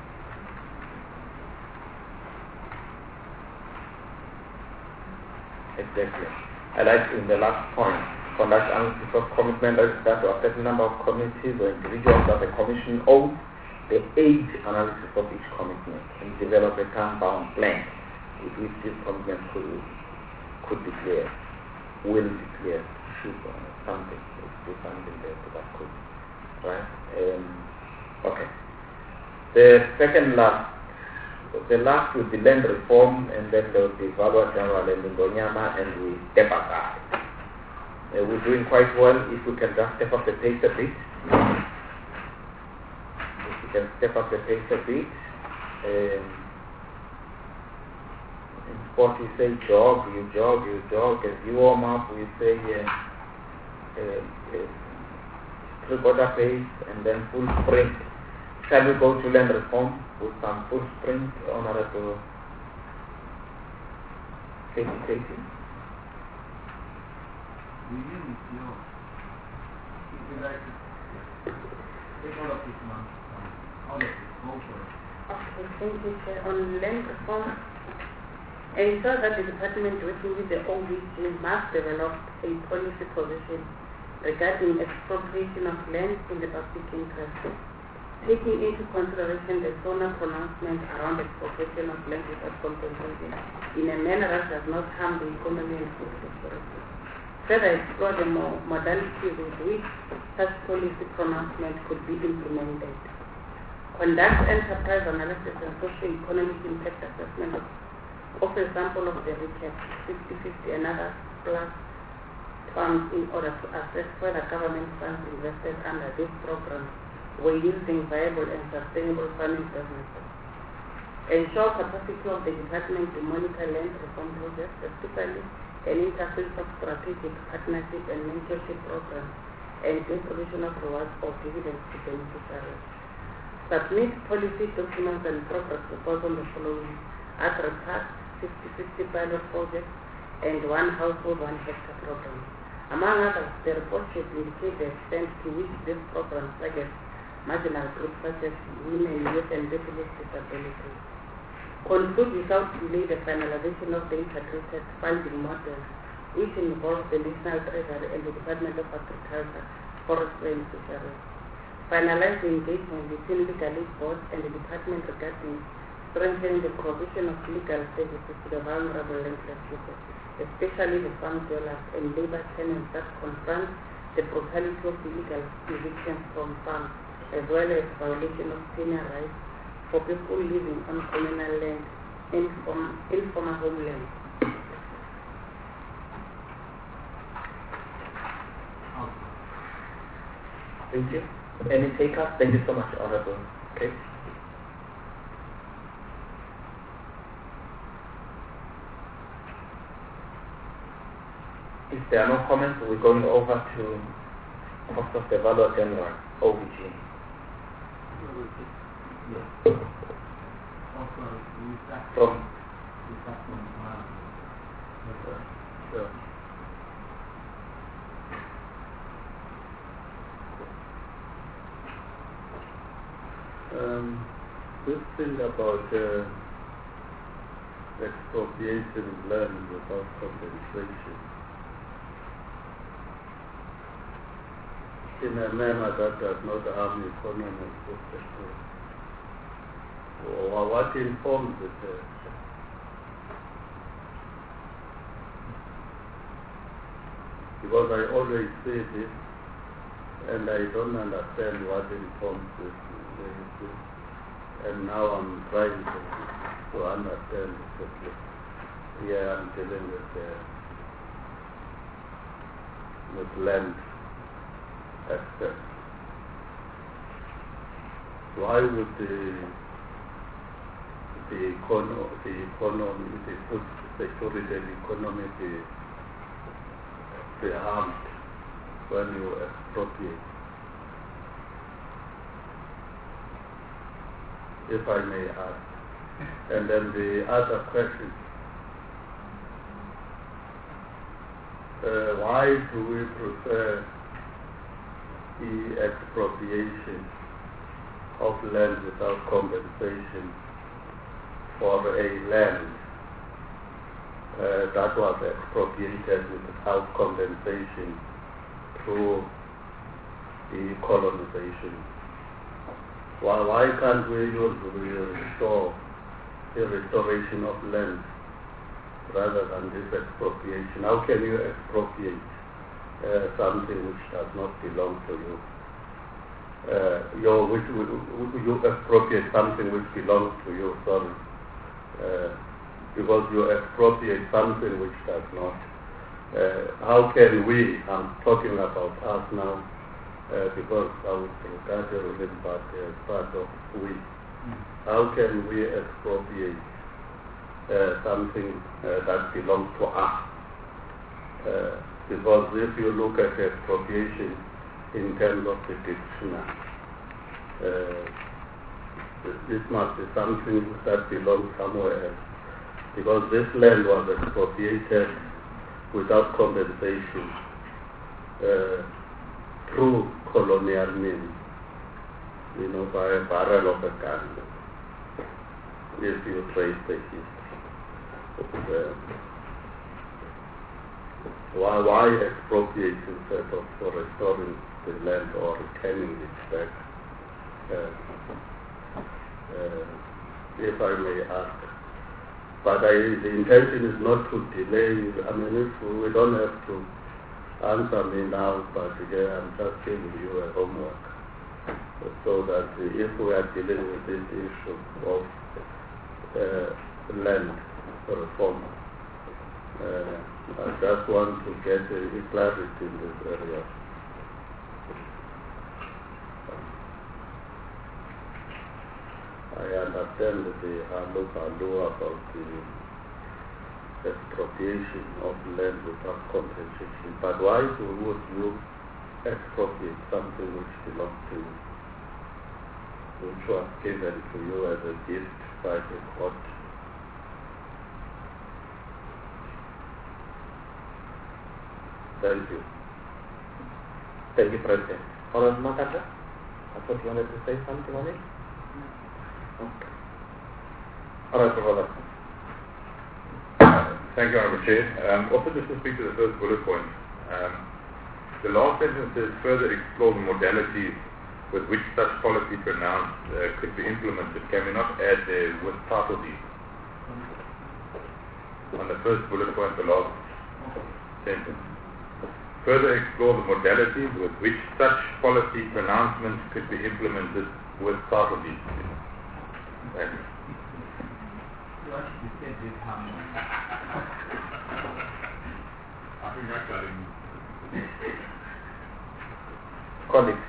Exactly. I like in the last point, conduct analysis of commitment that to a certain number of communities or individuals that the Commission owns, the aid analysis of each commitment and develop a time-bound plan with which this commitment could, could declare, will declare, should or something, do something there to that could, right? Um, okay. The second last, the last will be land reform, and then there will be Valua General and Ngonyama, and we step aside. Uh, we're doing quite well if we can just step up the pace a bit. Can step up the pace a bit. Um, in sport we say jog, you jog, you jog. As you warm up, we say uh, uh, uh, three-quarter pace and then full sprint. Shall we go to land reform with some full sprint, Honorable Katie Katie? We really feel if we like to take all of this month. Okay, thank you, Chair. On land reform, ensure that the department working with the O V G must develop a policy position regarding expropriation of land in the public interest, taking into consideration the zonal pronouncement around expropriation of land without compensation in a manner that does not harm the economy and food security. Further explore the modalities with which such policy pronouncement could be implemented. Conduct enterprise analysis and socio-economic impact assessment of a sample of the recap fifty fifty and other plus funds in order to assess whether government funds invested under this program were using viable and sustainable farming businesses. Ensure capacity of the department to monitor land reform projects, especially an interface of strategic partnership and mentorship programs and distribution of rewards or dividends to beneficiaries. Submit policy documents and progress reports on the following: Agri-Pack, fifty fifty pilot project, and one household, one hectare program. Among others, the report should indicate the extent to which these programs target marginal groups such as women, youth, and people with disabilities. Conclude without delay the finalization of the integrated funding model, which involves the National Treasury and the Department of Agriculture, Forestry and Fisheries. Finalize the engagement between Legal Aid Board and the Department regarding strengthening the provision of legal services to the vulnerable landless people, especially the farm dwellers and labor tenants that confront the brutality of illegal evictions from farms, as well as violation of tenure rights for people living on communal land and from informal homeland. Thank you. Any takers? Thank you so much, Honorable. Okay. If there are no comments, we're going over to Cost of the Valor General, O V G. From Sure. Um, this thing about uh, expropriation of land without compensation in a manner that does not harm the economy, et cetera. Or what informs it? Uh, because I always say this, and I don't understand what informs this. And now I'm trying to, to understand it. Yeah, I'm dealing with, uh, with land aspect. Why would the the, econo the economy, the food security and economy be, be harmed when you expropriate? If I may ask. And then the other question, uh, why do we prefer the expropriation of land without compensation for a land uh, that was expropriated without compensation through the colonization? Why, why can't we use restore the restoration of land rather than this expropriation? How can you expropriate uh, something which does not belong to you? Uh, your, which, you expropriate something which belongs to you, sorry, uh, because you expropriate something which does not. Uh, how can we, I'm talking about us now, Uh, because I would regard the party as part of we. Mm. How can we expropriate uh, something uh, that belongs to us? Uh, because if you look at expropriation in terms of the dictionary, uh, this must be something that belongs somewhere else. Because this land was expropriated without compensation. Uh, through colonial means, you know, by a barrel of a gun, if you trace the history. Uh, why, why expropriate instead of restoring the land or returning it back? Uh, uh, if I may ask. But I, the intention is not to delay. I mean, if we don't have to answer me now, but here I'm just giving you a homework so that if we are dealing with this issue of uh, land reform, uh, I just want to get a clarity in this area. I understand that the hallo about the expropriation of land without compensation. But why would you expropriate something which belongs to you, which was given to you as a gift by the court? the review. Thank you, President. Honorable Makata, I thought you wanted to say something on it? Okay. Honorable Robertson. Thank you, Honorable Chair. Um, also, just to speak to the first bullet point, um, the last sentence says further explore the modalities with which such policy pronounced uh, could be implemented. Can we not add the with title deed? On the first bullet point, the last sentence. Further explore the modalities with which such policy pronouncements could be implemented with title deed. Thank you. What you said is harmony. I think that's what I mean. Colleagues.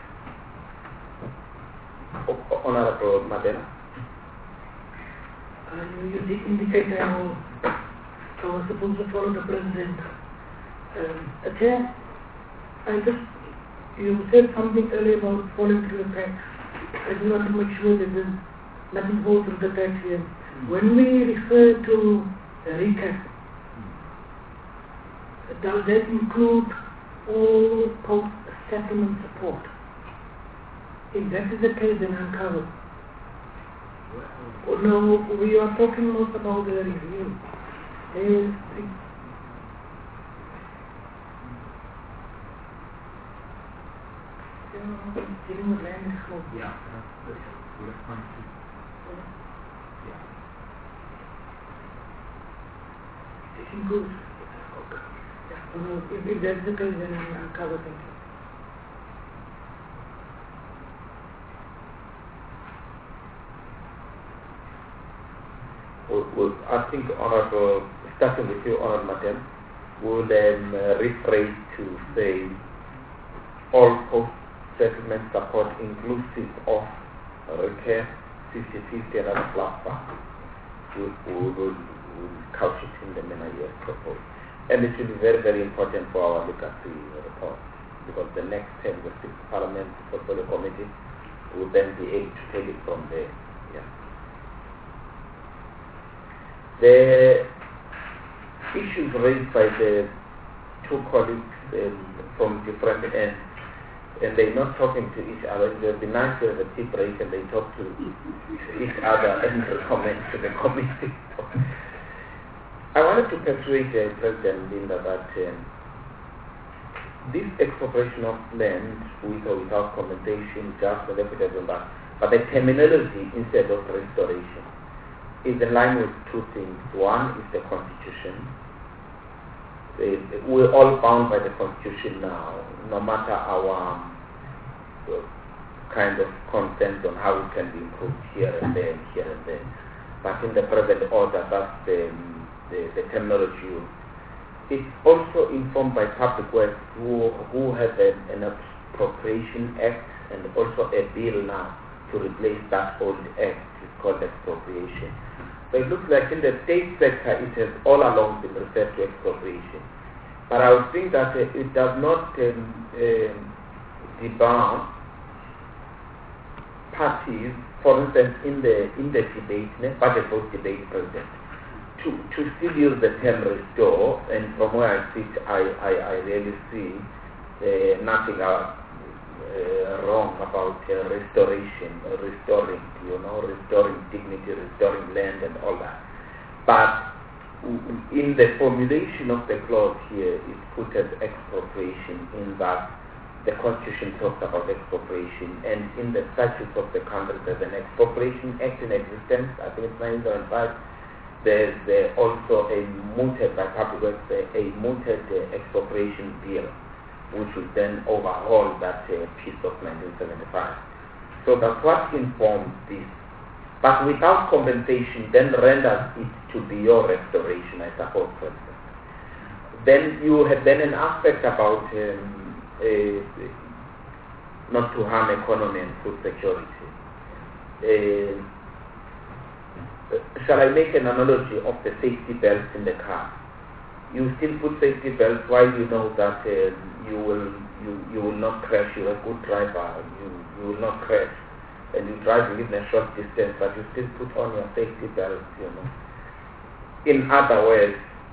Honorable Madena. Um, you did indicate I was, I was supposed to follow the President. Um, uh, Chair, I just, you said something earlier about falling through the cracks. I just want to make sure that there's nothing falls through the cracks here. When we refer to a recap, does that include all post-settlement support? If that is the case, then I'm covered. Oh, no, we are talking most about the review. There's, dealing with land and scope. Yeah, that's the bullet point two. Yeah. It includes. Okay. Yeah. No, if, if that's the case, then I'm, I'm covered. Thank you. We'll, we'll, I think, Honorable, starting with you, Honorable Madam, we'll then uh, rephrase to say all post-settlement support inclusive of repair, fifty fifty and other plus back. We'll, we'll, we'll, we'll couch it in the manner you have proposed. And it will be very, very important for our legacy report, because the next term, the sixth Parliament Portfolio Committee, will then be able to take it from there. Yeah. The issues raised by the two colleagues um, from different ends, and they're not talking to each other. It would be nice to have a tea break and they talk to each other and comment to the committee. I wanted to persuade uh, President Linda that um, this expropriation of land with or without compensation, just the equitable, but, but the terminology instead of restoration is in line with two things. One is the Constitution. Uh, we're all bound by the Constitution now, no matter our uh, kind of consent on how it can be improved here and there and here and there. But in the present order, that's the, the, the terminology used. It's also informed by Public Works, who, who have an, an Expropriation Act and also a bill now to replace that old act. It's called expropriation. So it looks like in the state sector it has all along been referred to expropriation. But I would think that uh, it does not um, um, debar parties, for instance, in the in the debate, the budget vote debate, President, to, to still use the term restore, and from where I sit, I, I, I really see uh, nothing uh, uh, wrong about uh, restoration, uh, restoring, you know, restoring dignity, restoring land and all that. But in the formulation of the clause here, it put as expropriation, in that the Constitution talks about expropriation, and in the statutes of the country there's an expropriation act in existence. I think it's nineteen seventy-five. There's uh, also a mooted by Public Works, a, a mooted uh, expropriation bill, which will then overhaul that uh, piece of nineteen seventy-five. So that's what informs this. But without compensation then renders it to be your restoration, I suppose, for instance. Then you have then an aspect about um, uh, not to harm economy and food security. Uh, shall I make an analogy of the safety belts in the car? You still put safety belts while you know that uh, you will you, you will not crash. You're a good driver. You you will not crash, and you drive within a short distance, but you still put on your safety belt. You know. In other words,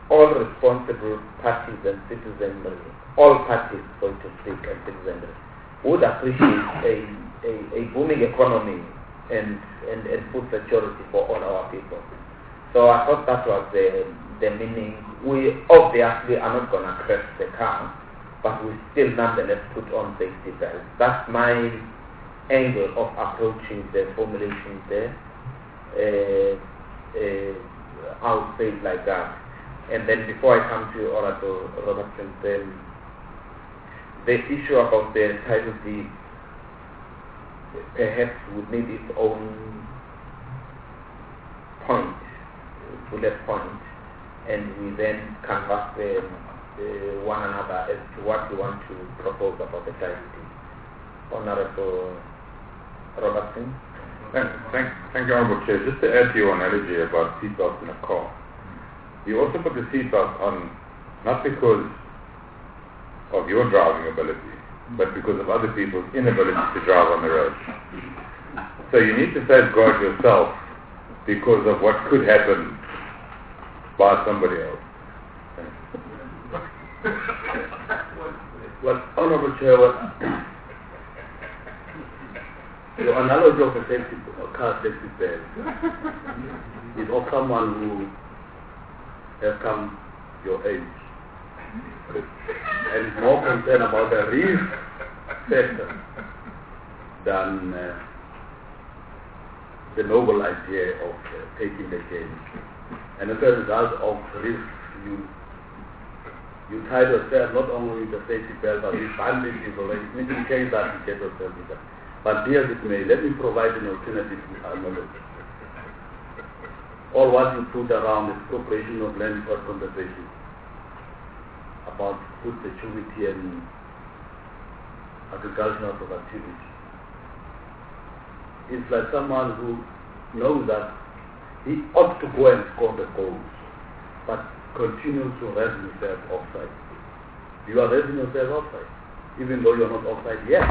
all responsible parties and citizenry, all parties, so to speak, and citizenry, would appreciate a, a, a booming economy and, and, and food security for all our people. So I thought that was the, the meaning. We obviously are not going to crash the car, but we still nonetheless put on safety belts. That's my angle of approaching the formulation there. Uh, uh, I'll say it like that. And then before I come to Oracle Robertson, then the issue about the title deed perhaps would need its own point, bullet point, and we then canvass the, the one another as to what we want to propose about the title deed. Honorable Robertson. Thank, thank, thank you, Honorable Chair. Just to add to your analogy about seatbelts in a car, you also put the seatbelt on not because of your driving ability, but because of other people's inability to drive on the road. So you need to safeguard yourself because of what could happen by somebody else. Well, Honorable Chair, well, the analogy of a safety, a car safety belt is of someone who has come your age and is more concerned about the risk factor than uh, the noble idea of uh, taking the change. And as a result of risk, you you tie yourself not only with the safety belt, but with bandage is already, in case that you get yourself with that. But dear it may, let me provide an alternative analogy. All what you put around is appropriation of land for compensation about food security and agricultural productivity. It's like someone who knows that he ought to go and score the goals, but continues to raise himself offside. You are raising yourself offside, even though you're not offside yet.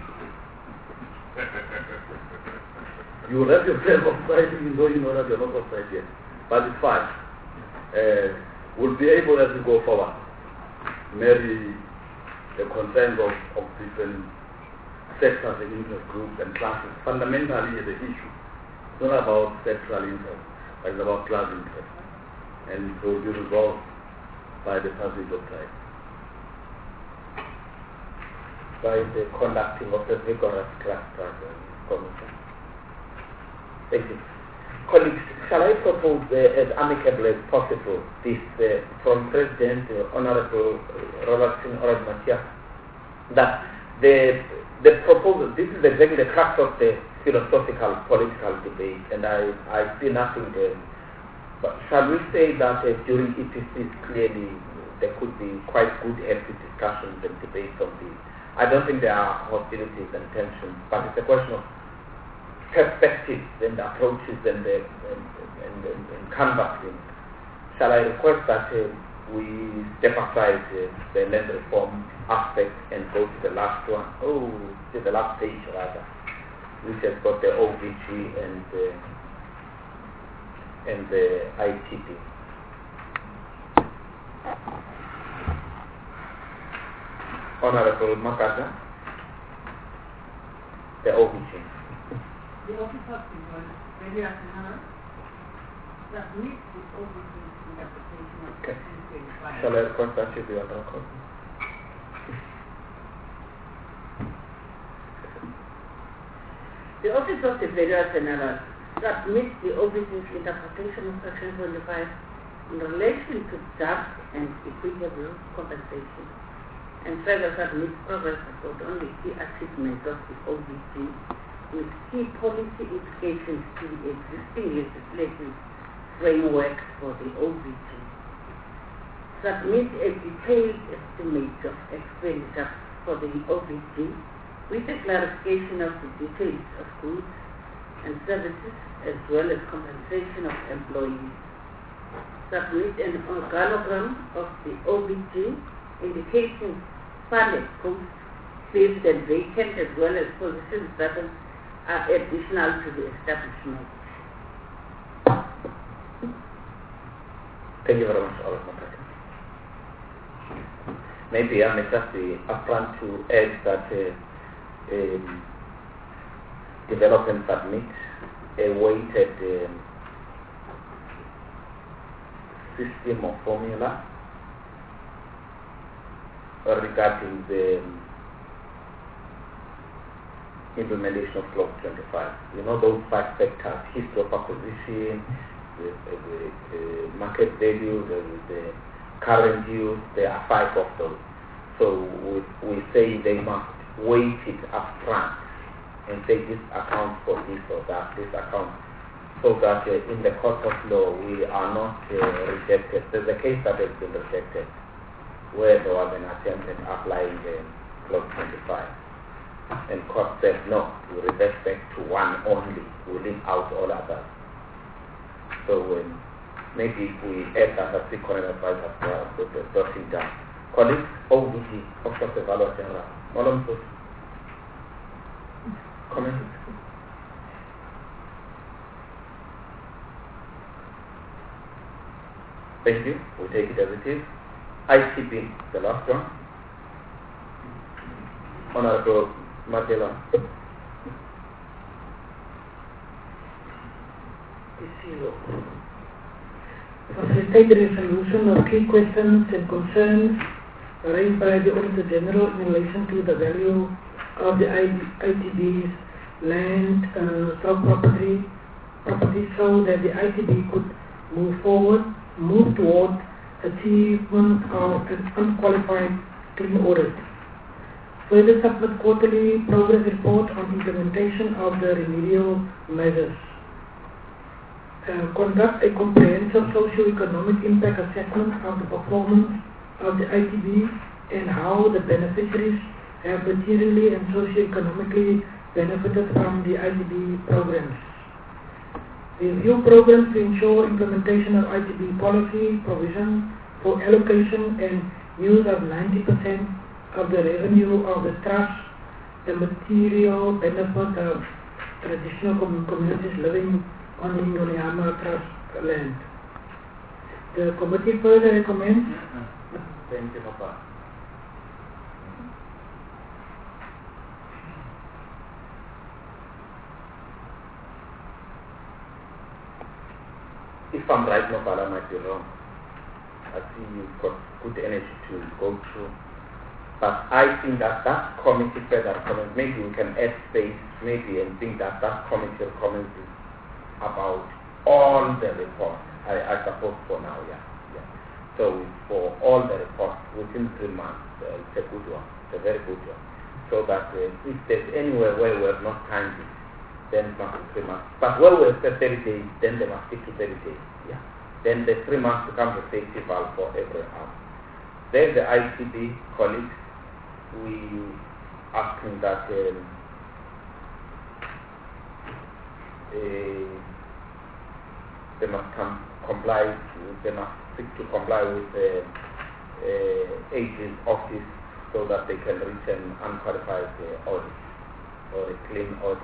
You raise yourself offside even though you know that you're not offside yet. But it's fine. Uh, we'll be able as we go forward marry the concerns of, of different sectors and interest groups and classes. Fundamentally the issue it's not about sectoral interest, but it's about class interest. And it will be resolved by the passage of time. By the conducting of the vigorous class struggle commission. Thank you. Colleagues, shall I propose uh, as amicably as possible this uh, from President uh, Honorable Robertson Oradmatia that the the proposal, this is exactly the crux of the philosophical political debate, and I, I see nothing there. But shall we say that uh, during E P Cs clearly there could be quite good healthy discussions and debates on this. I don't think there are hostilities and tensions, but it's a question of perspectives and approaches and, uh, and, and, and, and canvassing. Shall I request that uh, we step aside uh, the land reform aspect and go to the last one? Oh, to the last page rather, which has got the O V G and uh, and the I T P. Honorable Makata, the O V G. The officer is very arsenal that meets the O V G's interpretation of Okay. twenty twenty-five. Shall I request that you be on record? The Office of the Various General submits the O V G's interpretation of Section twenty-five in relation to just and equitable compensation, and further submits progress report on the key achievements of the O V G with key policy implications to the existing legislative framework for the O V G. Submit a detailed estimate of expenditure for the O V G with a clarification of the details of goods and services as well as compensation of employees. Submit an organogram of the O V G indicating funded posts, filled and vacant, as well as positions that are additional to the establishment. Thank you very much, all of my maybe I may just be upfront to add that uh, um, develop and submit a weighted um, system of formula regarding the um, implementation of Clause twenty-five. You know those five factors: history of acquisition, the, the, the market value, the, the current use. There are five of those. So we, we say they must weight it up front and say this accounts for this or that, this accounts, so that uh, in the court of law we are not uh, rejected. There's a case that has been rejected where there was an attempt at applying the Clause twenty-five. And court said no, we revert back to one only, we leave out all others. So um, maybe if we add that as the current advisor to put the dotting down. Colleagues, O V G, Office of the Valor General. Madam, comment? Thank you. We take it as it is. I T B, the last one. Honorable Madela. Facilitate the resolution of key questions and concerns raised by the Auditor General in relation to the value of the I T B's land, uh, stock property, property, so that the I T B could move forward, move toward achievement of an unqualified clean audit. Further submit quarterly progress report on implementation of the remedial measures. Uh, conduct a comprehensive socio-economic impact assessment of the performance of the I T B and how the beneficiaries have materially and socio-economically benefited from the I T B programs. Review programs to ensure implementation of I T B policy provision for allocation and use of ninety percent of the revenue of the trust, the material benefit of traditional com communities living on the Nyonyama Trust land. The committee further recommends. Thank you, Papa. If I'm right, Nopala, I might be wrong. I see you've got good energy to go through. But I think that that committee further comments, maybe we can add space, maybe, and think that that committee comments is about all the reports. I, I suppose for now, yeah. yeah. So for all the reports within three months, uh, it's a good one. It's a very good one. So that uh, if there's anywhere where we have not timed it, then it must be three months. But where we have said thirty days, then they must stick to thirty days. Yeah. Then the three months becomes a safety valve for every house. There's the I T B colleagues. We asking that um, uh, they must com comply, they must seek to comply with the uh, agent office so that they can reach an unqualified uh, audit or a clean audit.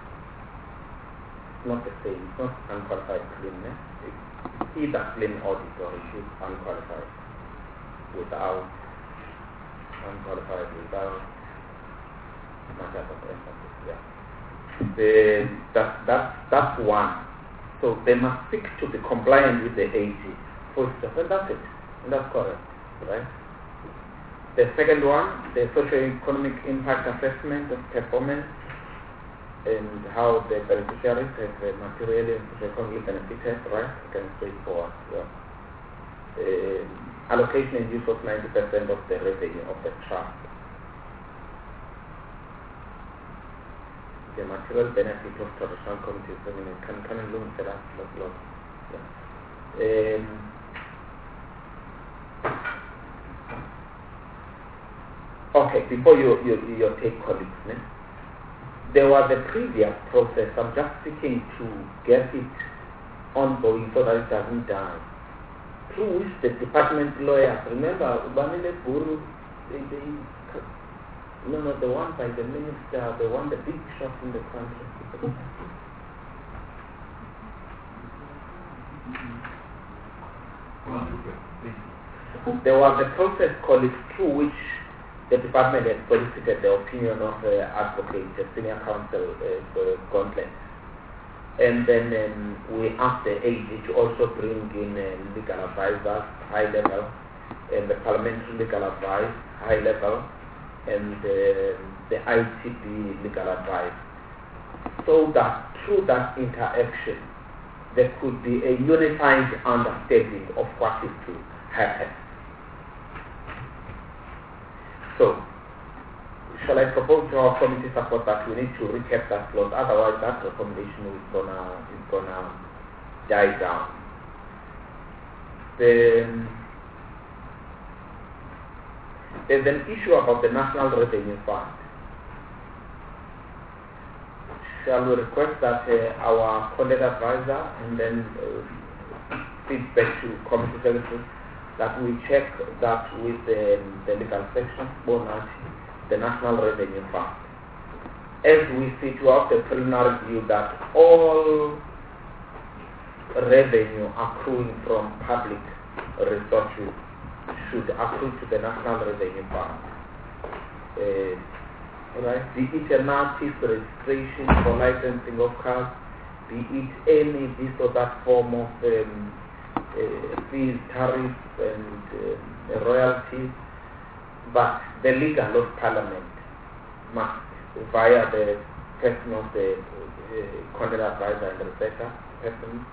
It's not the same, it's not unqualified clean, eh? It's either clean audit or it is unqualified without unqualified without much of emphasis. Yeah. The, that, that, that's one. So they must seek to be compliant with the A G. Full stop. And that's it. And that's correct. Right? The second one, the socio-economic impact assessment of performance and how the beneficiaries have materially and socio-economically benefited, right? Again, straightforward. Yeah. Uh, allocation and use of ninety percent of the revenue of the trust. The material benefit of traditional communities, I mean, can can look at that lot, lot. Yeah. Um, okay, before you you, you take colleagues, né? There was a previous process. I'm just seeking to get it ongoing so that it doesn't die. Through which the department lawyers, remember, Ubanile Guru, they, they, no, no, the one by the minister, the one, the big shot in the country. there was a process called through which the department had solicited the opinion of uh, advocate, the senior counsel uh, for Gauntlet. And then um, we asked the A G to also bring in uh, legal advisors, high level, and the parliamentary legal advice, high level, and uh, the I T B legal advice, so that through that interaction there could be a unified understanding of what is to happen. So, shall I propose to our committee support that we need to recap that clause, otherwise that recommendation is gonna is gonna die down. Then there's an issue about the National Revenue Fund. Shall we request that uh, our conduct advisor and then uh, feedback to committee services that we check that with the, the legal section, bonus, the National Revenue Fund. As we see throughout the preliminary review that all revenue accruing from public resources should accrue to the National Revenue Fund. Uh, right? Be it a native registration for licensing of cars, be it any this or that form of um, uh, fees, tariffs, and uh, royalties, but the legal of Parliament must, via the person of the uh, conduct advisor and the researcher person,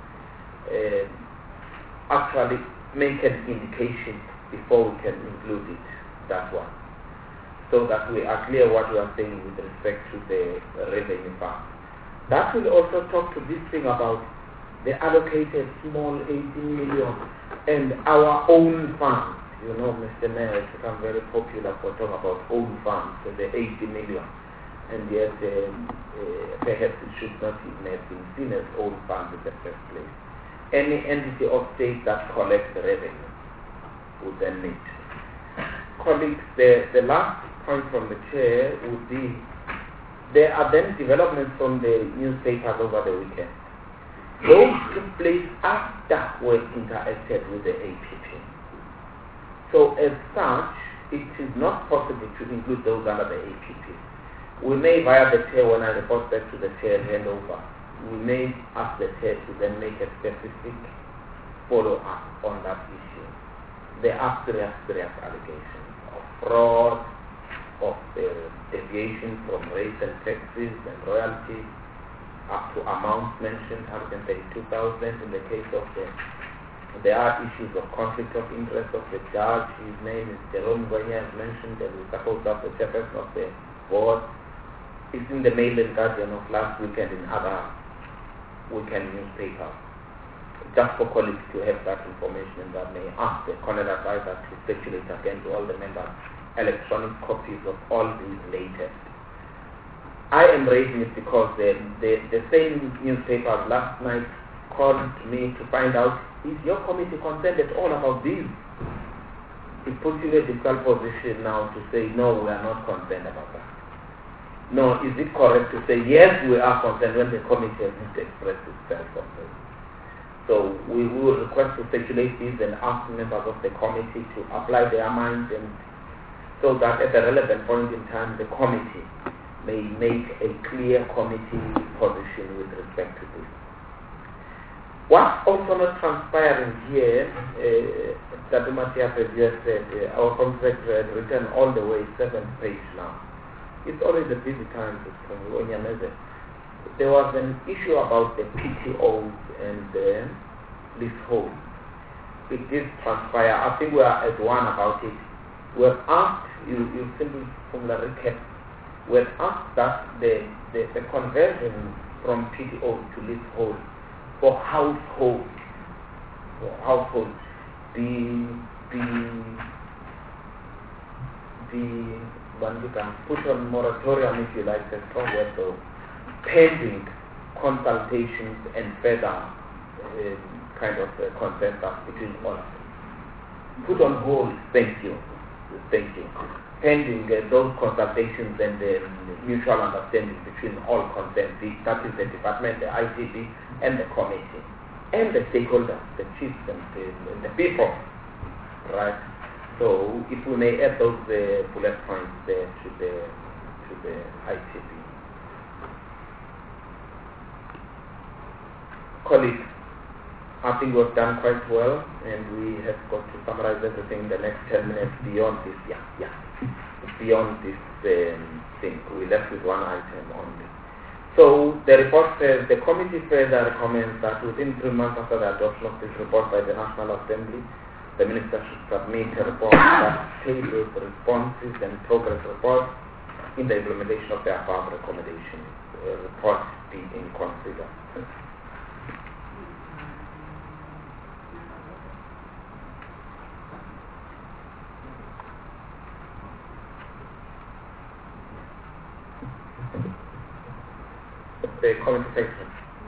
uh, actually make an indication before we can include it, that one, so that we are clear what we are saying with respect to the revenue fund. That will also talk to this thing about the allocated small eighteen million and our own funds. You know, Mister Mayor has become very popular for talking about own funds, so the eighty million, and yet um, uh, perhaps it should not even have been seen as own funds in the first place. Any entity or state that collects the revenue would then meet. Colleagues, the, the last point from the chair would be, there are then developments from the newspapers over the weekend. Those took place after we interacted with the A P P. So as such, it is not possible to include those under the A P P. We may, via the chair, when I report back to the chair and hand over, we may ask the chair to then make a specific follow-up on that issue. There are serious, serious allegations of fraud, of uh, deviation from rates and taxes and royalties, up to amounts mentioned, one hundred thirty-two thousand in the case of the, there are issues of conflict of interest of the judge. His name is Jerome Gonya, as mentioned, and we suppose that the chairperson of the board. It's in the Mail and Guardian of last weekend in other weekend newspapers. Just for colleagues to have that information, and that may ask the conduct advisor to circulate again to all the members electronic copies of all these latest. I am raising it because the, the, the same newspapers last night called me to find out, is your committee concerned at all about these? It puts you in a difficult position now to say, no, we are not concerned about that. No, is it correct to say, yes, we are concerned when the committee has not expressed itself concerned? So we will request to circulate these and ask members of the committee to apply their minds, and so that at a relevant point in time the committee may make a clear committee position with respect to this. What's also not transpiring here, uh, that Matias has just said, uh, our contract has written all the way seventh page now. It's always a busy time to Onyameze. There was an issue about the P T Os and the leasehold. It did transpire. I think we are at one about it. We have asked, you, you simply formula recap, we have asked that the, the, the conversion from P T O to leasehold for household, for household, be, be, be, one you can put on moratorium if you like, a strong word, so pending consultations and further uh, kind of uh, consensus between all of them. Put on hold, thank you, thank you. Pending uh, those consultations and the uh, mutual understanding between all concerned, that is the department, the I T B, and the committee, and the stakeholders, the chiefs and the, and the people right? So if we may add those uh, bullet points there to the to the I T B. Colleagues, I think we've done quite well, and we have got to summarize everything in the next ten minutes beyond this. Yeah, yeah. Beyond this um, thing, we left with one item only. So the report says the committee further recommends that within three months after the adoption of this report by the National Assembly, the minister should submit a report that tables responses and progress reports in the implementation of the above recommendations. Uh, report be in consider. The committee section.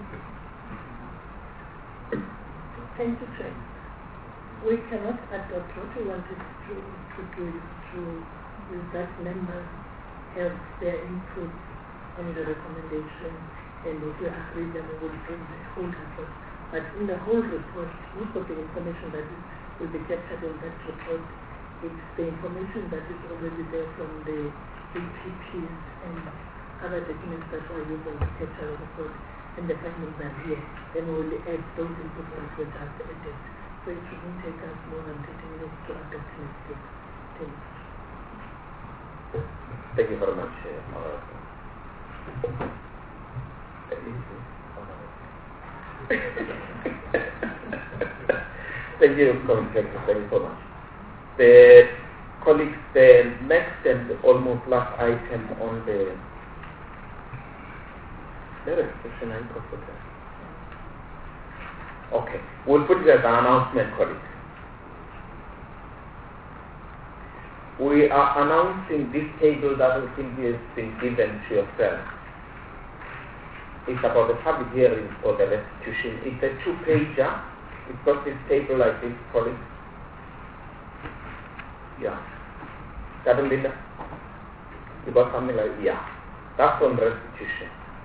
Thank you, Chair. We cannot adopt what we wanted to, to do is to is that members have their input on the recommendation, and if we agree then we will bring the whole report. But in the whole report, most of the information that is, will be captured in that report, it's the information that is already there from the A P Ps and other documents that were used in the capture report, and the findings are here. Then we will add those input ones which are added. So it shouldn't take us more than thirty minutes to adopt next week. Thank you very much. Uh, Thank you, Commissioner. Thank you so much. The colleagues, the next and almost last item on the there is question I put there. Okay, we'll put it as an announcement, colleagues. We are announcing this table that will be been given to yourself. It's about the public hearing for the restitution. It's a two-pager. It's got this table like this, colleagues. Yeah. That will be the, you got something like, yeah. That's on restitution.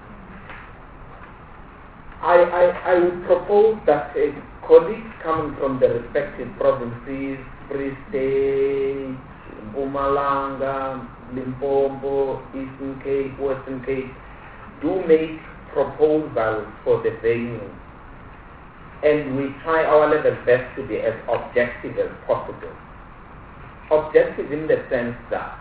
I, I, I would propose that uh, colleagues coming from the respective provinces, Free State, Mpumalanga, Limpopo, Eastern Cape, Western Cape, do make proposals for the venue. And we try our level best to be as objective as possible. Objective in the sense that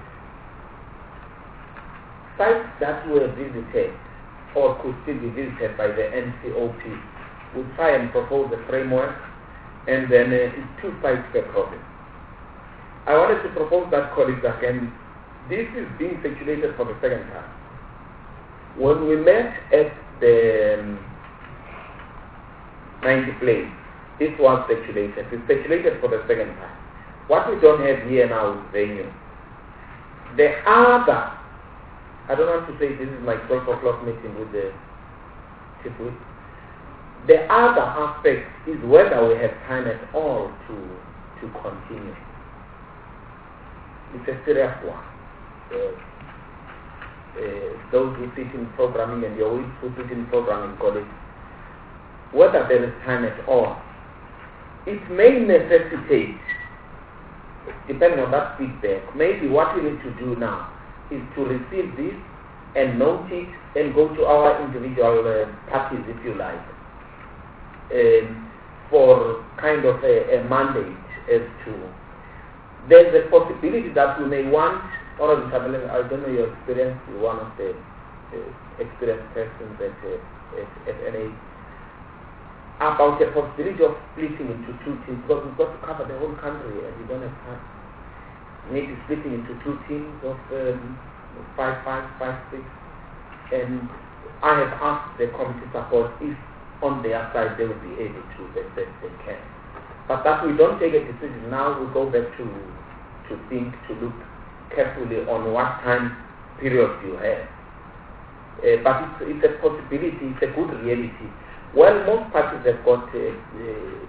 sites that were visited or could still be visited by the N C O P, we try and propose a framework, and then uh, it's two sites per province. I wanted to propose that, colleagues, again. This is being circulated for the second time. When we met at the um, ninety place, this was circulated. It's circulated for the second time. What we don't have here now is venue. The other, I don't want to say this is my twelve o'clock meeting with the chief whip. The other aspect is whether we have time at all to to continue. It's a serious one. Uh, uh, those who sit in programming and your whips who sit in programming college, whether there is time at all, it may necessitate, depending on that feedback, maybe what we need to do now is to receive this and note it and go to our individual uh, parties, if you like, um, for kind of a, a mandate as to, there's a possibility that we may want, or I don't know your experience, you're one of the uh, experienced persons at, uh, at, at N A, about the possibility of splitting into two teams, because we've got to cover the whole country and we don't have time. Maybe splitting into two teams of um, five, five, five, six, and I have asked the committee support if on their side they will be able to, they said they can. But that we don't take a decision now, we go back to to think, to look carefully on what time period you have. Uh, but it's, it's a possibility, it's a good reality. Well, most parties have got uh, uh,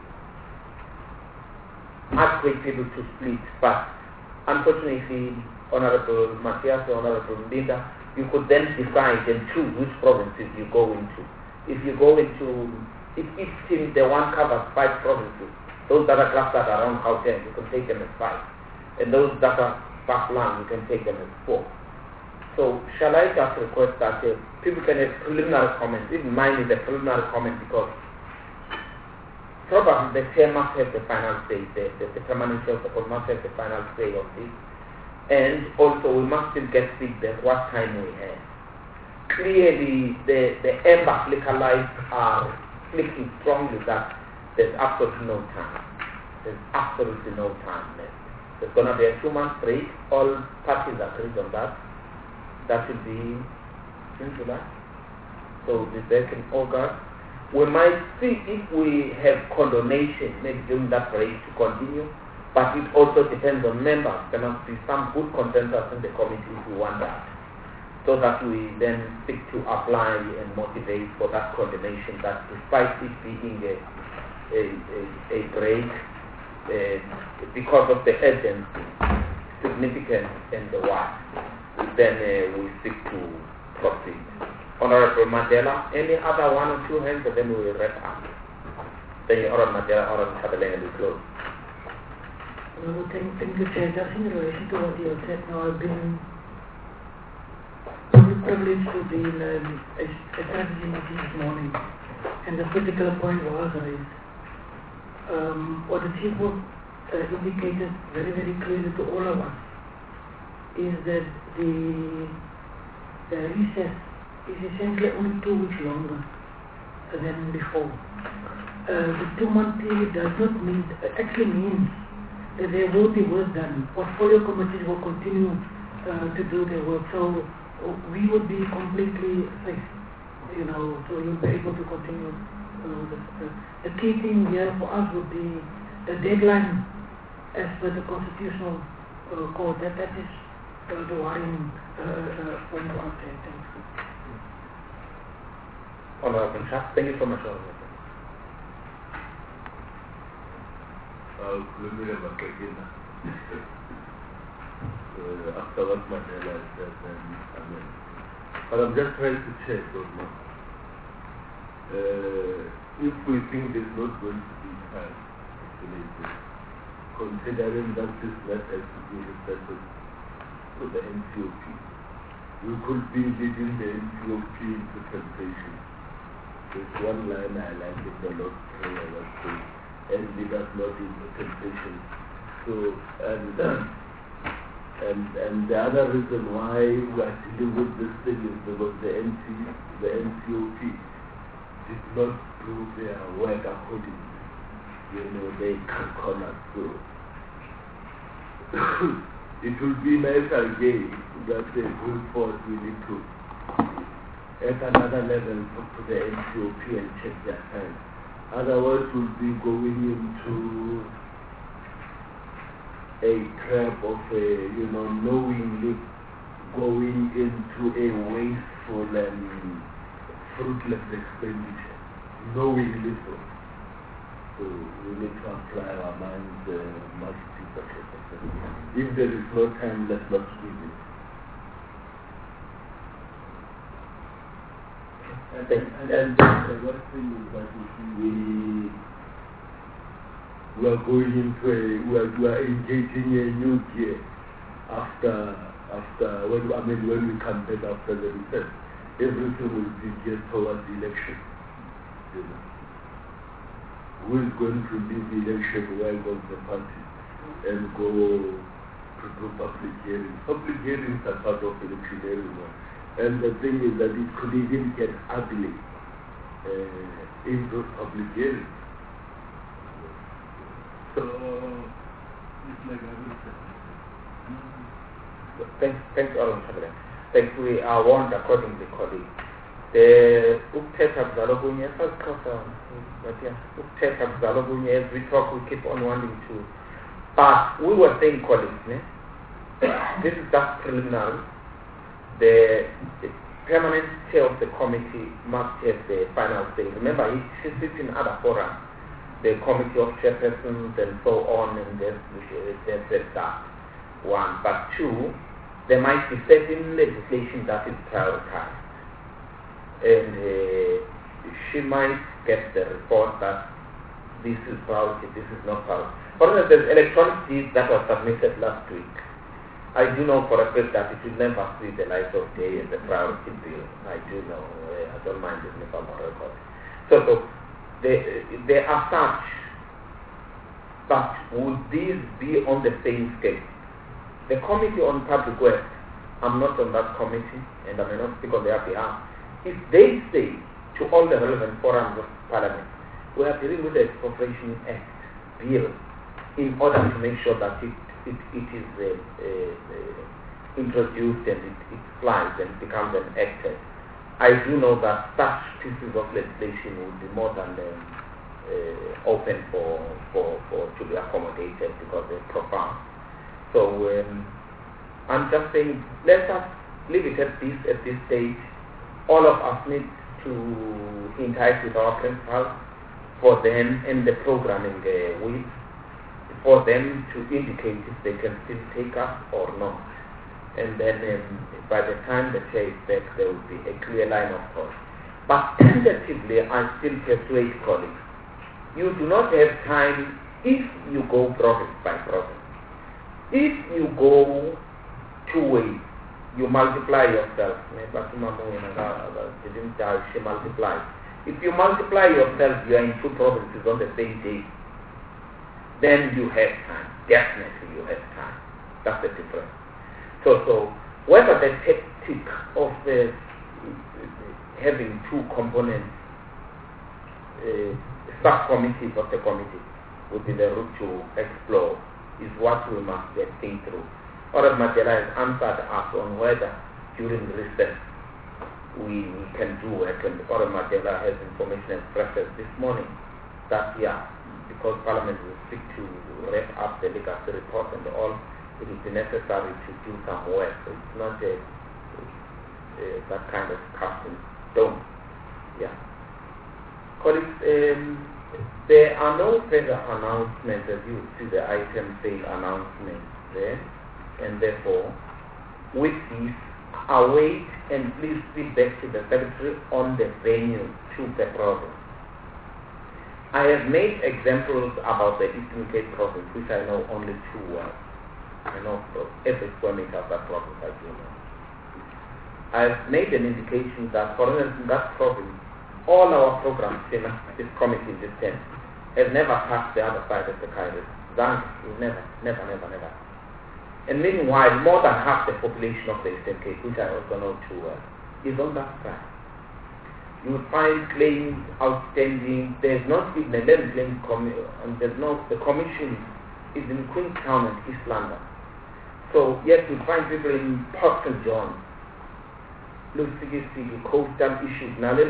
asked people to split, but unfortunately, Honorable Matthias, Honorable Linda, you could then decide and choose which provinces you go into. If you go into, if each team, the one covers five provinces, Those that are clustered around Gauteng, you can take them as five. And those that are backland, you can take them as four. So shall I just request that uh, people can have preliminary comments? Even mine is a preliminary comment because probably the chair must have the final say, the, the, the permanent chair of the board must have the final say of this. And also we must still get feedback what time we have. Clearly the, the Ember Liquor Lights are clicking strongly that there's absolutely no time. There's absolutely no time left. There's going to be a two-month break. All parties agreed on that. That will be in July. So we'll be back in August. We might see if we have condonation maybe during that break to continue, but it also depends on members. There must be some good consensus in the committee if we want that, so that we then seek to apply and motivate for that condemnation that despite it being a, a, a, a break, uh, because of the urgency, significance and the why, then uh, we seek to proceed. Honorable Mandela, any other one or two hands, and then we will wrap up. Then you, Honorable Mandela, Honorable Chabaleng, will close. Well, thank, thank you, Chair. Just in relation to what you have said now, I've been very privileged to be in um, a, a strategy meeting this morning, and the particular point was raised. Um, what the Chief was uh, indicated very, very clearly to all of us is that the, the recess is essentially only two weeks longer than before. Uh, the two-month period does not mean, actually means that there will be work done. Portfolio committees will continue uh, to do their work. So uh, we would be completely safe, you know, so you'll be able to continue. Uh, the, the, the key thing here for us would be the deadline as per the constitutional uh, code. That, that is uh, the worrying uh, uh, point to us there. Thanks. Honorable Shah, thank you so much, Honorable. Uh, after what Mandela said, then, I mean, but I'm just trying to check, don't know. Uh, if we think there's not going to be time, considering that this matter has to be referred to the N C O P, we could be leading the N C O P into temptation. There's one line I like in the Lord's Prayer that says, and lead us not into temptation. So, and, and and the other reason why we are dealing with this thing is because the N C, the N C O P did not do their work accordingly. You know, they cut corners. So, it will be nice again that uh, going forward we need to at another level talk to the N C O P and check their time. Otherwise we'll be going into a trap of a, you know, knowingly going into a wasteful and fruitless expenditure. Knowingly so. So we need to apply our minds uh, much deeper. If there is no time, let's not squeeze it. And, and, and the worst thing is that we, we are going into a, we are, we are engaging a new gear after, after when, I mean, when we come back after the recess. Everything will be geared towards election. You know. Who is going to leave the election work of the party and go to do public hearings? Public hearings are part of electioneering work. And the thing is that it could even get ugly uh, in those public hearings. so it's like I will say. Thanks, thanks, Honorable Chabaleng. Thanks, we are warned accordingly, colleagues. The Uktetha Bzalobunye, first cosa, but yeah, Uktetha Bzalobunye, as we talk, we keep on wanting to. But we were saying, colleagues, ne? This is just preliminary. The, the permanent chair of the committee must have the final say. Remember, he, she sits in other forums, the committee of chairpersons and so on, and there's, there's that one. But two, there might be certain legislation that is prioritized. And uh, she might get the report that this is priority, this is not priority. For instance, there's electronic deeds that was submitted last week. I do know for a fact that it will never see the light of day as a priority bill. I do know. Uh, I don't mind it if I'm on record. So, so they, they are such, but would these be on the same scale? The Committee on Public Works, I'm not on that committee, and I may not speak on their behalf. If they say to all the relevant forums of Parliament, we are dealing with the Expropriation Act bill in order to make sure that it it, it is uh, uh, uh, introduced and it, it flies and becomes an act. I do know that such pieces of legislation would be more than uh, uh, open for, for, for to be accommodated because they're profound. So um, I'm just saying, let us leave it at this at this stage. All of us need to interact with our principals for them and the programming uh, week, for them to indicate if they can still take us or not. And then um, by the time the chair is back, there will be a clear line of thought. But tentatively, I still persuade colleagues, you do not have time if you go province by province. If you go two ways, you multiply yourself. If you multiply yourself, you are in two provinces on the same day. Then you have time. Definitely you have time. That's the difference. So, so whether the tactic of uh, having two components, uh, subcommittees of the committee would be the route to explore, is what we must uh, think through. Oral Mandela has answered us on whether during recess we, we can do work, and Oral Mandela has information expressed this morning that, yeah, because Parliament will seek to wrap up the legacy report and all, it will be necessary to do some work. So it's not a, a, that kind of cast in stone. Yeah. Colleagues, um, there are no further announcements, as you see the item say announcements there, and therefore, with this, await and please feed back to the Secretary on the venue to the province. I have made examples about the Eastern Cape province, which I know only too well. I know every square meter of that province I do know. I have made an indication that, for instance, in that province, all our programs in this committee in this tent have never passed the other side of the Kairos. Zank, never, never, never, never. And meanwhile, more than half the population of the Eastern Cape, which I also know too well, is on that side. You will find claims outstanding. There's not even a land claim commission, and there's no, the commission is in Queenstown and East London. So yes, you find people in Port Saint John, coastal issues.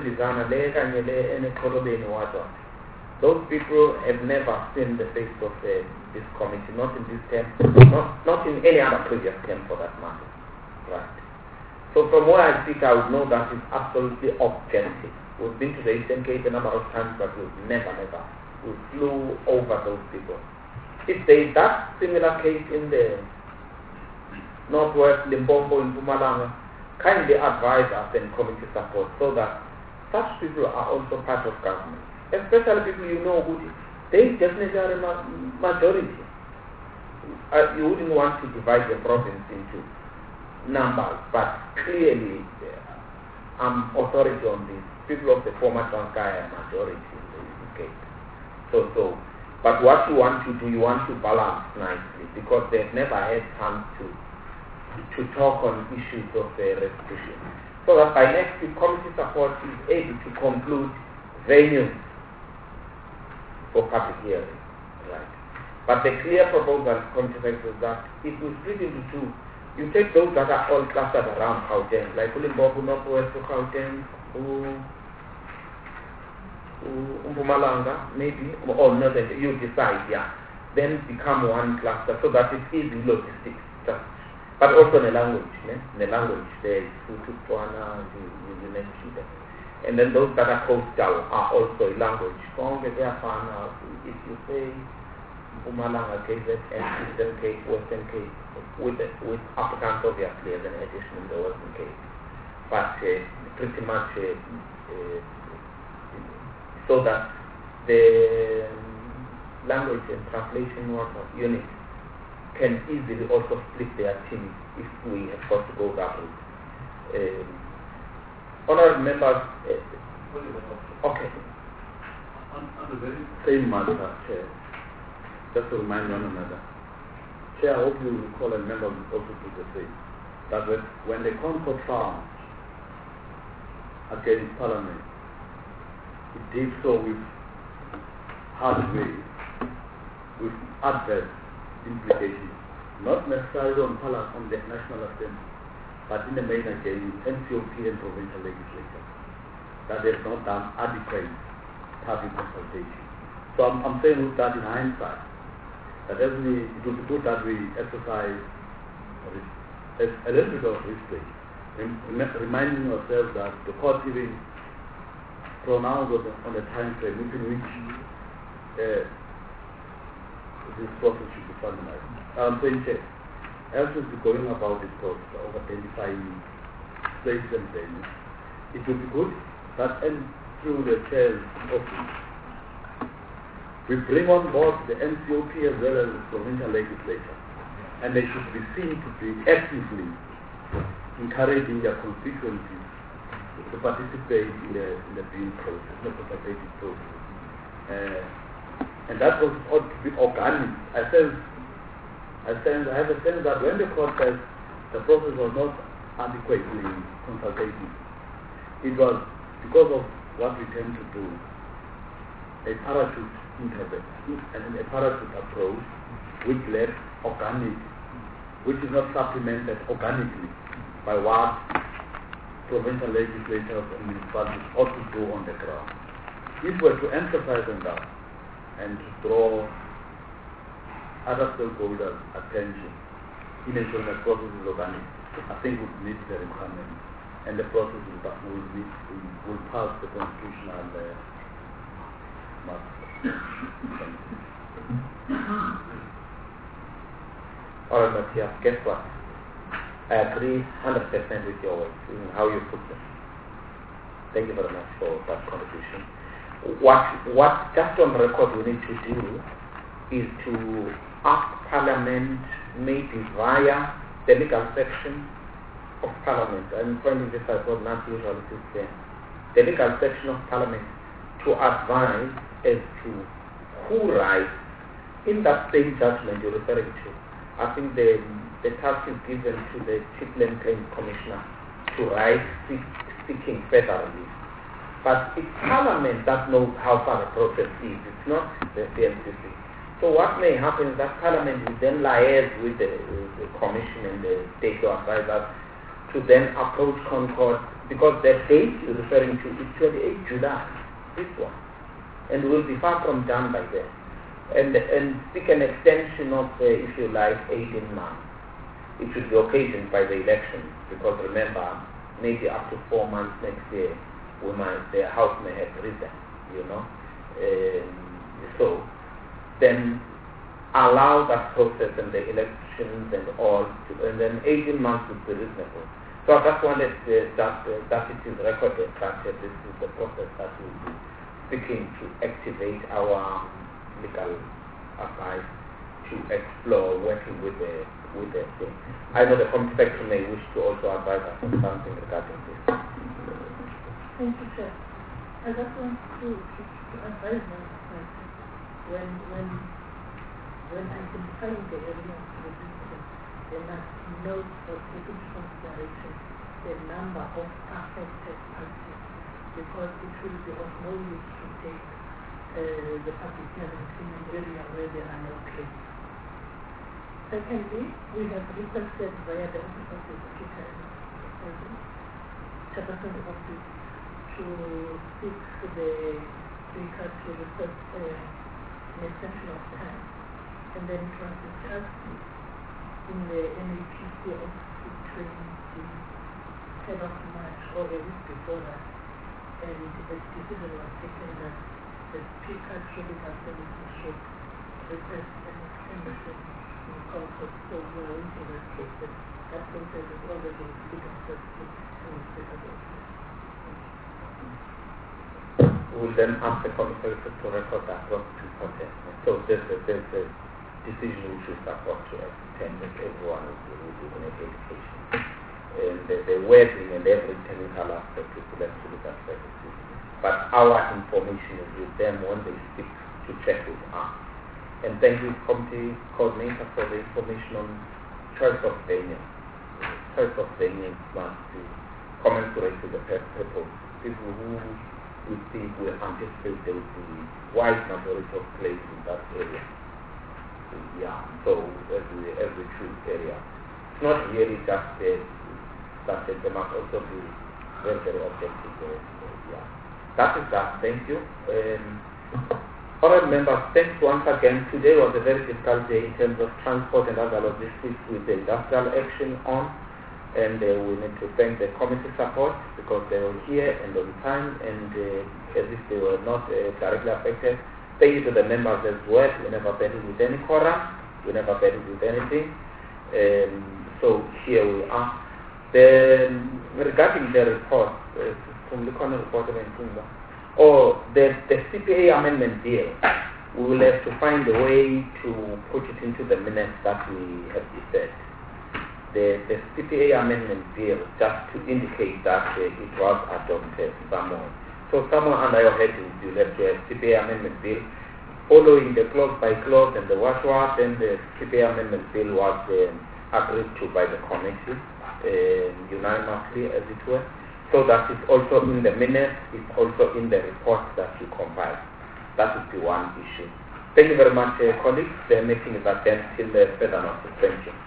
Those people have never seen the face of uh, this committee, not in this term, not not in any other previous term for that matter. Right. So from where I sit, I would know that it's absolutely objective. We've been to the Eastern Cape a number of times, but we've never, never, we flew over those people. If there is that similar case in the Northwest, Limpopo, in Mpumalanga, kindly advise us and committee support so that such people are also part of government. Especially people you know who they definitely are a ma majority. Uh, you wouldn't want to divide the province into numbers, but clearly uh, I'm authority on this. People of the former Transkei are majority in the Eastern Cape. So, so, but what you want to do, you want to balance nicely because they've never had time to to talk on issues of uh, restitution. So that by next week, committee support is able to conclude venues for public hearing. Right. But the clear proposal committee is that if we split into two, you take those that are all clustered around Gauteng, like Ulimpopo, Northwest to Gauteng, Mpumalanga, maybe, or no, you decide, yeah. Then become one cluster so that it's easy logistics. Just, but also in the language, né? In the language, there is Tswana, you, you mentioned that. And then those that are coastal are also a language. If you say Mpumalanga, K Z N, Eastern Cape, Western Cape, with with Africans obviously as an addition in the Western Cape, but uh, pretty much uh, uh, so that the language and translation what unit can easily also split their team if we have got to go that route. Um, honorable members, uh, okay. On, on the very Same matter, Chair. Just to remind one another. Chair, I hope you recall and members also do the same. That when, when the Concord found against Parliament, it did so with hard way, with adverse implications, not necessarily on Parliament, on the National Assembly, but in the main against N C O P and provincial legislature, that they have not done adequate public consultation. So I'm, I'm saying with that in hindsight, that definitely it would be good that we exercise a, a little bit of restraint, reminding ourselves that the court even pronounced on the, on the time frame within which uh, this process should be finalized. I'm saying, Chair, as we be going about this process of identifying places and venues, it would be good that and through the chair's office, we bring on board the N C O P as well as the provincial legislature, and they should be seen to be actively encouraging their constituencies to participate in the, in the bill process, the consultative process. Uh, and that process ought to be organic. I sense, I sense, I have a sense that when the court says the process was not adequately consultative, it was because of what we tend to do, a parachute intervention, and a parachute approach which led organic, which is not supplemented organically by what provincial legislatures and municipalities ought to do on the ground. If we were to emphasize on that and to draw other stakeholders' attention in ensuring that process is organic, I think we meet the requirements, and the process will, will, meet, will, will pass the constitutional uh, master. All right, Matthias, guess what? I agree one hundred percent with your words, in how you put them. Thank you very much for that contribution. What, what just on record we need to do is to ask Parliament, maybe via the legal section of Parliament, I'm finding this as well not usually to say, the legal section of Parliament to advise as to who writes in that same judgment you're referring to. I think the, the task is given to the Chief Land Claims Commissioner to write seek, seeking further relief. But it's Parliament that knows how far the process is. It's not the C N C C. So what may happen is that Parliament will then liaise with the, the Commission and the state law advisors to then approach Concord, because the date you're referring to is twenty-eighth of July, this one, and will be far from done by then. And, and seek an extension of, uh, if you like, eighteen months. It should be occasioned by the election, because remember, maybe up to four months next year, we might, the House may have risen, you know. Um, so, then allow that process and the elections and all, to, and then eighteen months would be reasonable. So I just wanted uh, that, uh, that it is recorded that uh, this is the process that we will be seeking to activate our legal advice to explore working with the with the thing. I know the Comspector may wish to also advise us on something regarding this. Thank you, Chair. I just want to, to, to advise them that when when when identifying the area of the system, they must note or take into consideration the number of affected parties, because it will be of no use to take uh, the public hearing in an area where there are no claims. Secondly, we have requested via the Office of the Secretary of the President, Chairperson's Office, to seek the speaker to request uh, an extension of time, and then it was discussed in the N A P C office between the third of March or a week before that, and the decision was taken that the speaker should have should request an extension in Concord. So we are waiting that process. That process is already legal process in the speaker's office. we will then ask the committee to record that report. So there's a, there's a decision we should support to extend that everyone will be given education. And the, the wording and every technical aspect is left to the services. But our information is with them when they speak to check with us. And thank you, committee coordinator, for the information on choice of venue. Choice of venue must be commensurate to the people. People who we think will anticipate there will be wide majority of places in that area. Yeah, so every every true area. It's not really just the that they must also be very, very objective. Uh, yeah. That is that. Thank you. Um, Honourable members, thanks once again. Today was a very difficult day in terms of transport and other logistics with the industrial action on. And uh, we need to thank the committee support because they were here and on time and uh, as if they were not uh, directly affected. Thank you to the members as well. We never battled with any quorum. We never battled with anything. Um, so here we are. Then regarding the report, uh, from the corner report or the, the C P A amendment bill, we will have to find a way to put it into the minutes that we have decided. The, the C P A amendment bill just to indicate that uh, it was adopted somewhere. So somewhere under your headings you have to have C P A amendment bill following the clause by clause and the what what, and the C P A amendment bill was um, agreed to by the committee uh, unanimously, as it were. So that is also in the minutes, it's also in the report that you compile. That is the one issue. Thank you very much, uh, colleagues. The meeting is adjourned till uh, further notice. Thank you.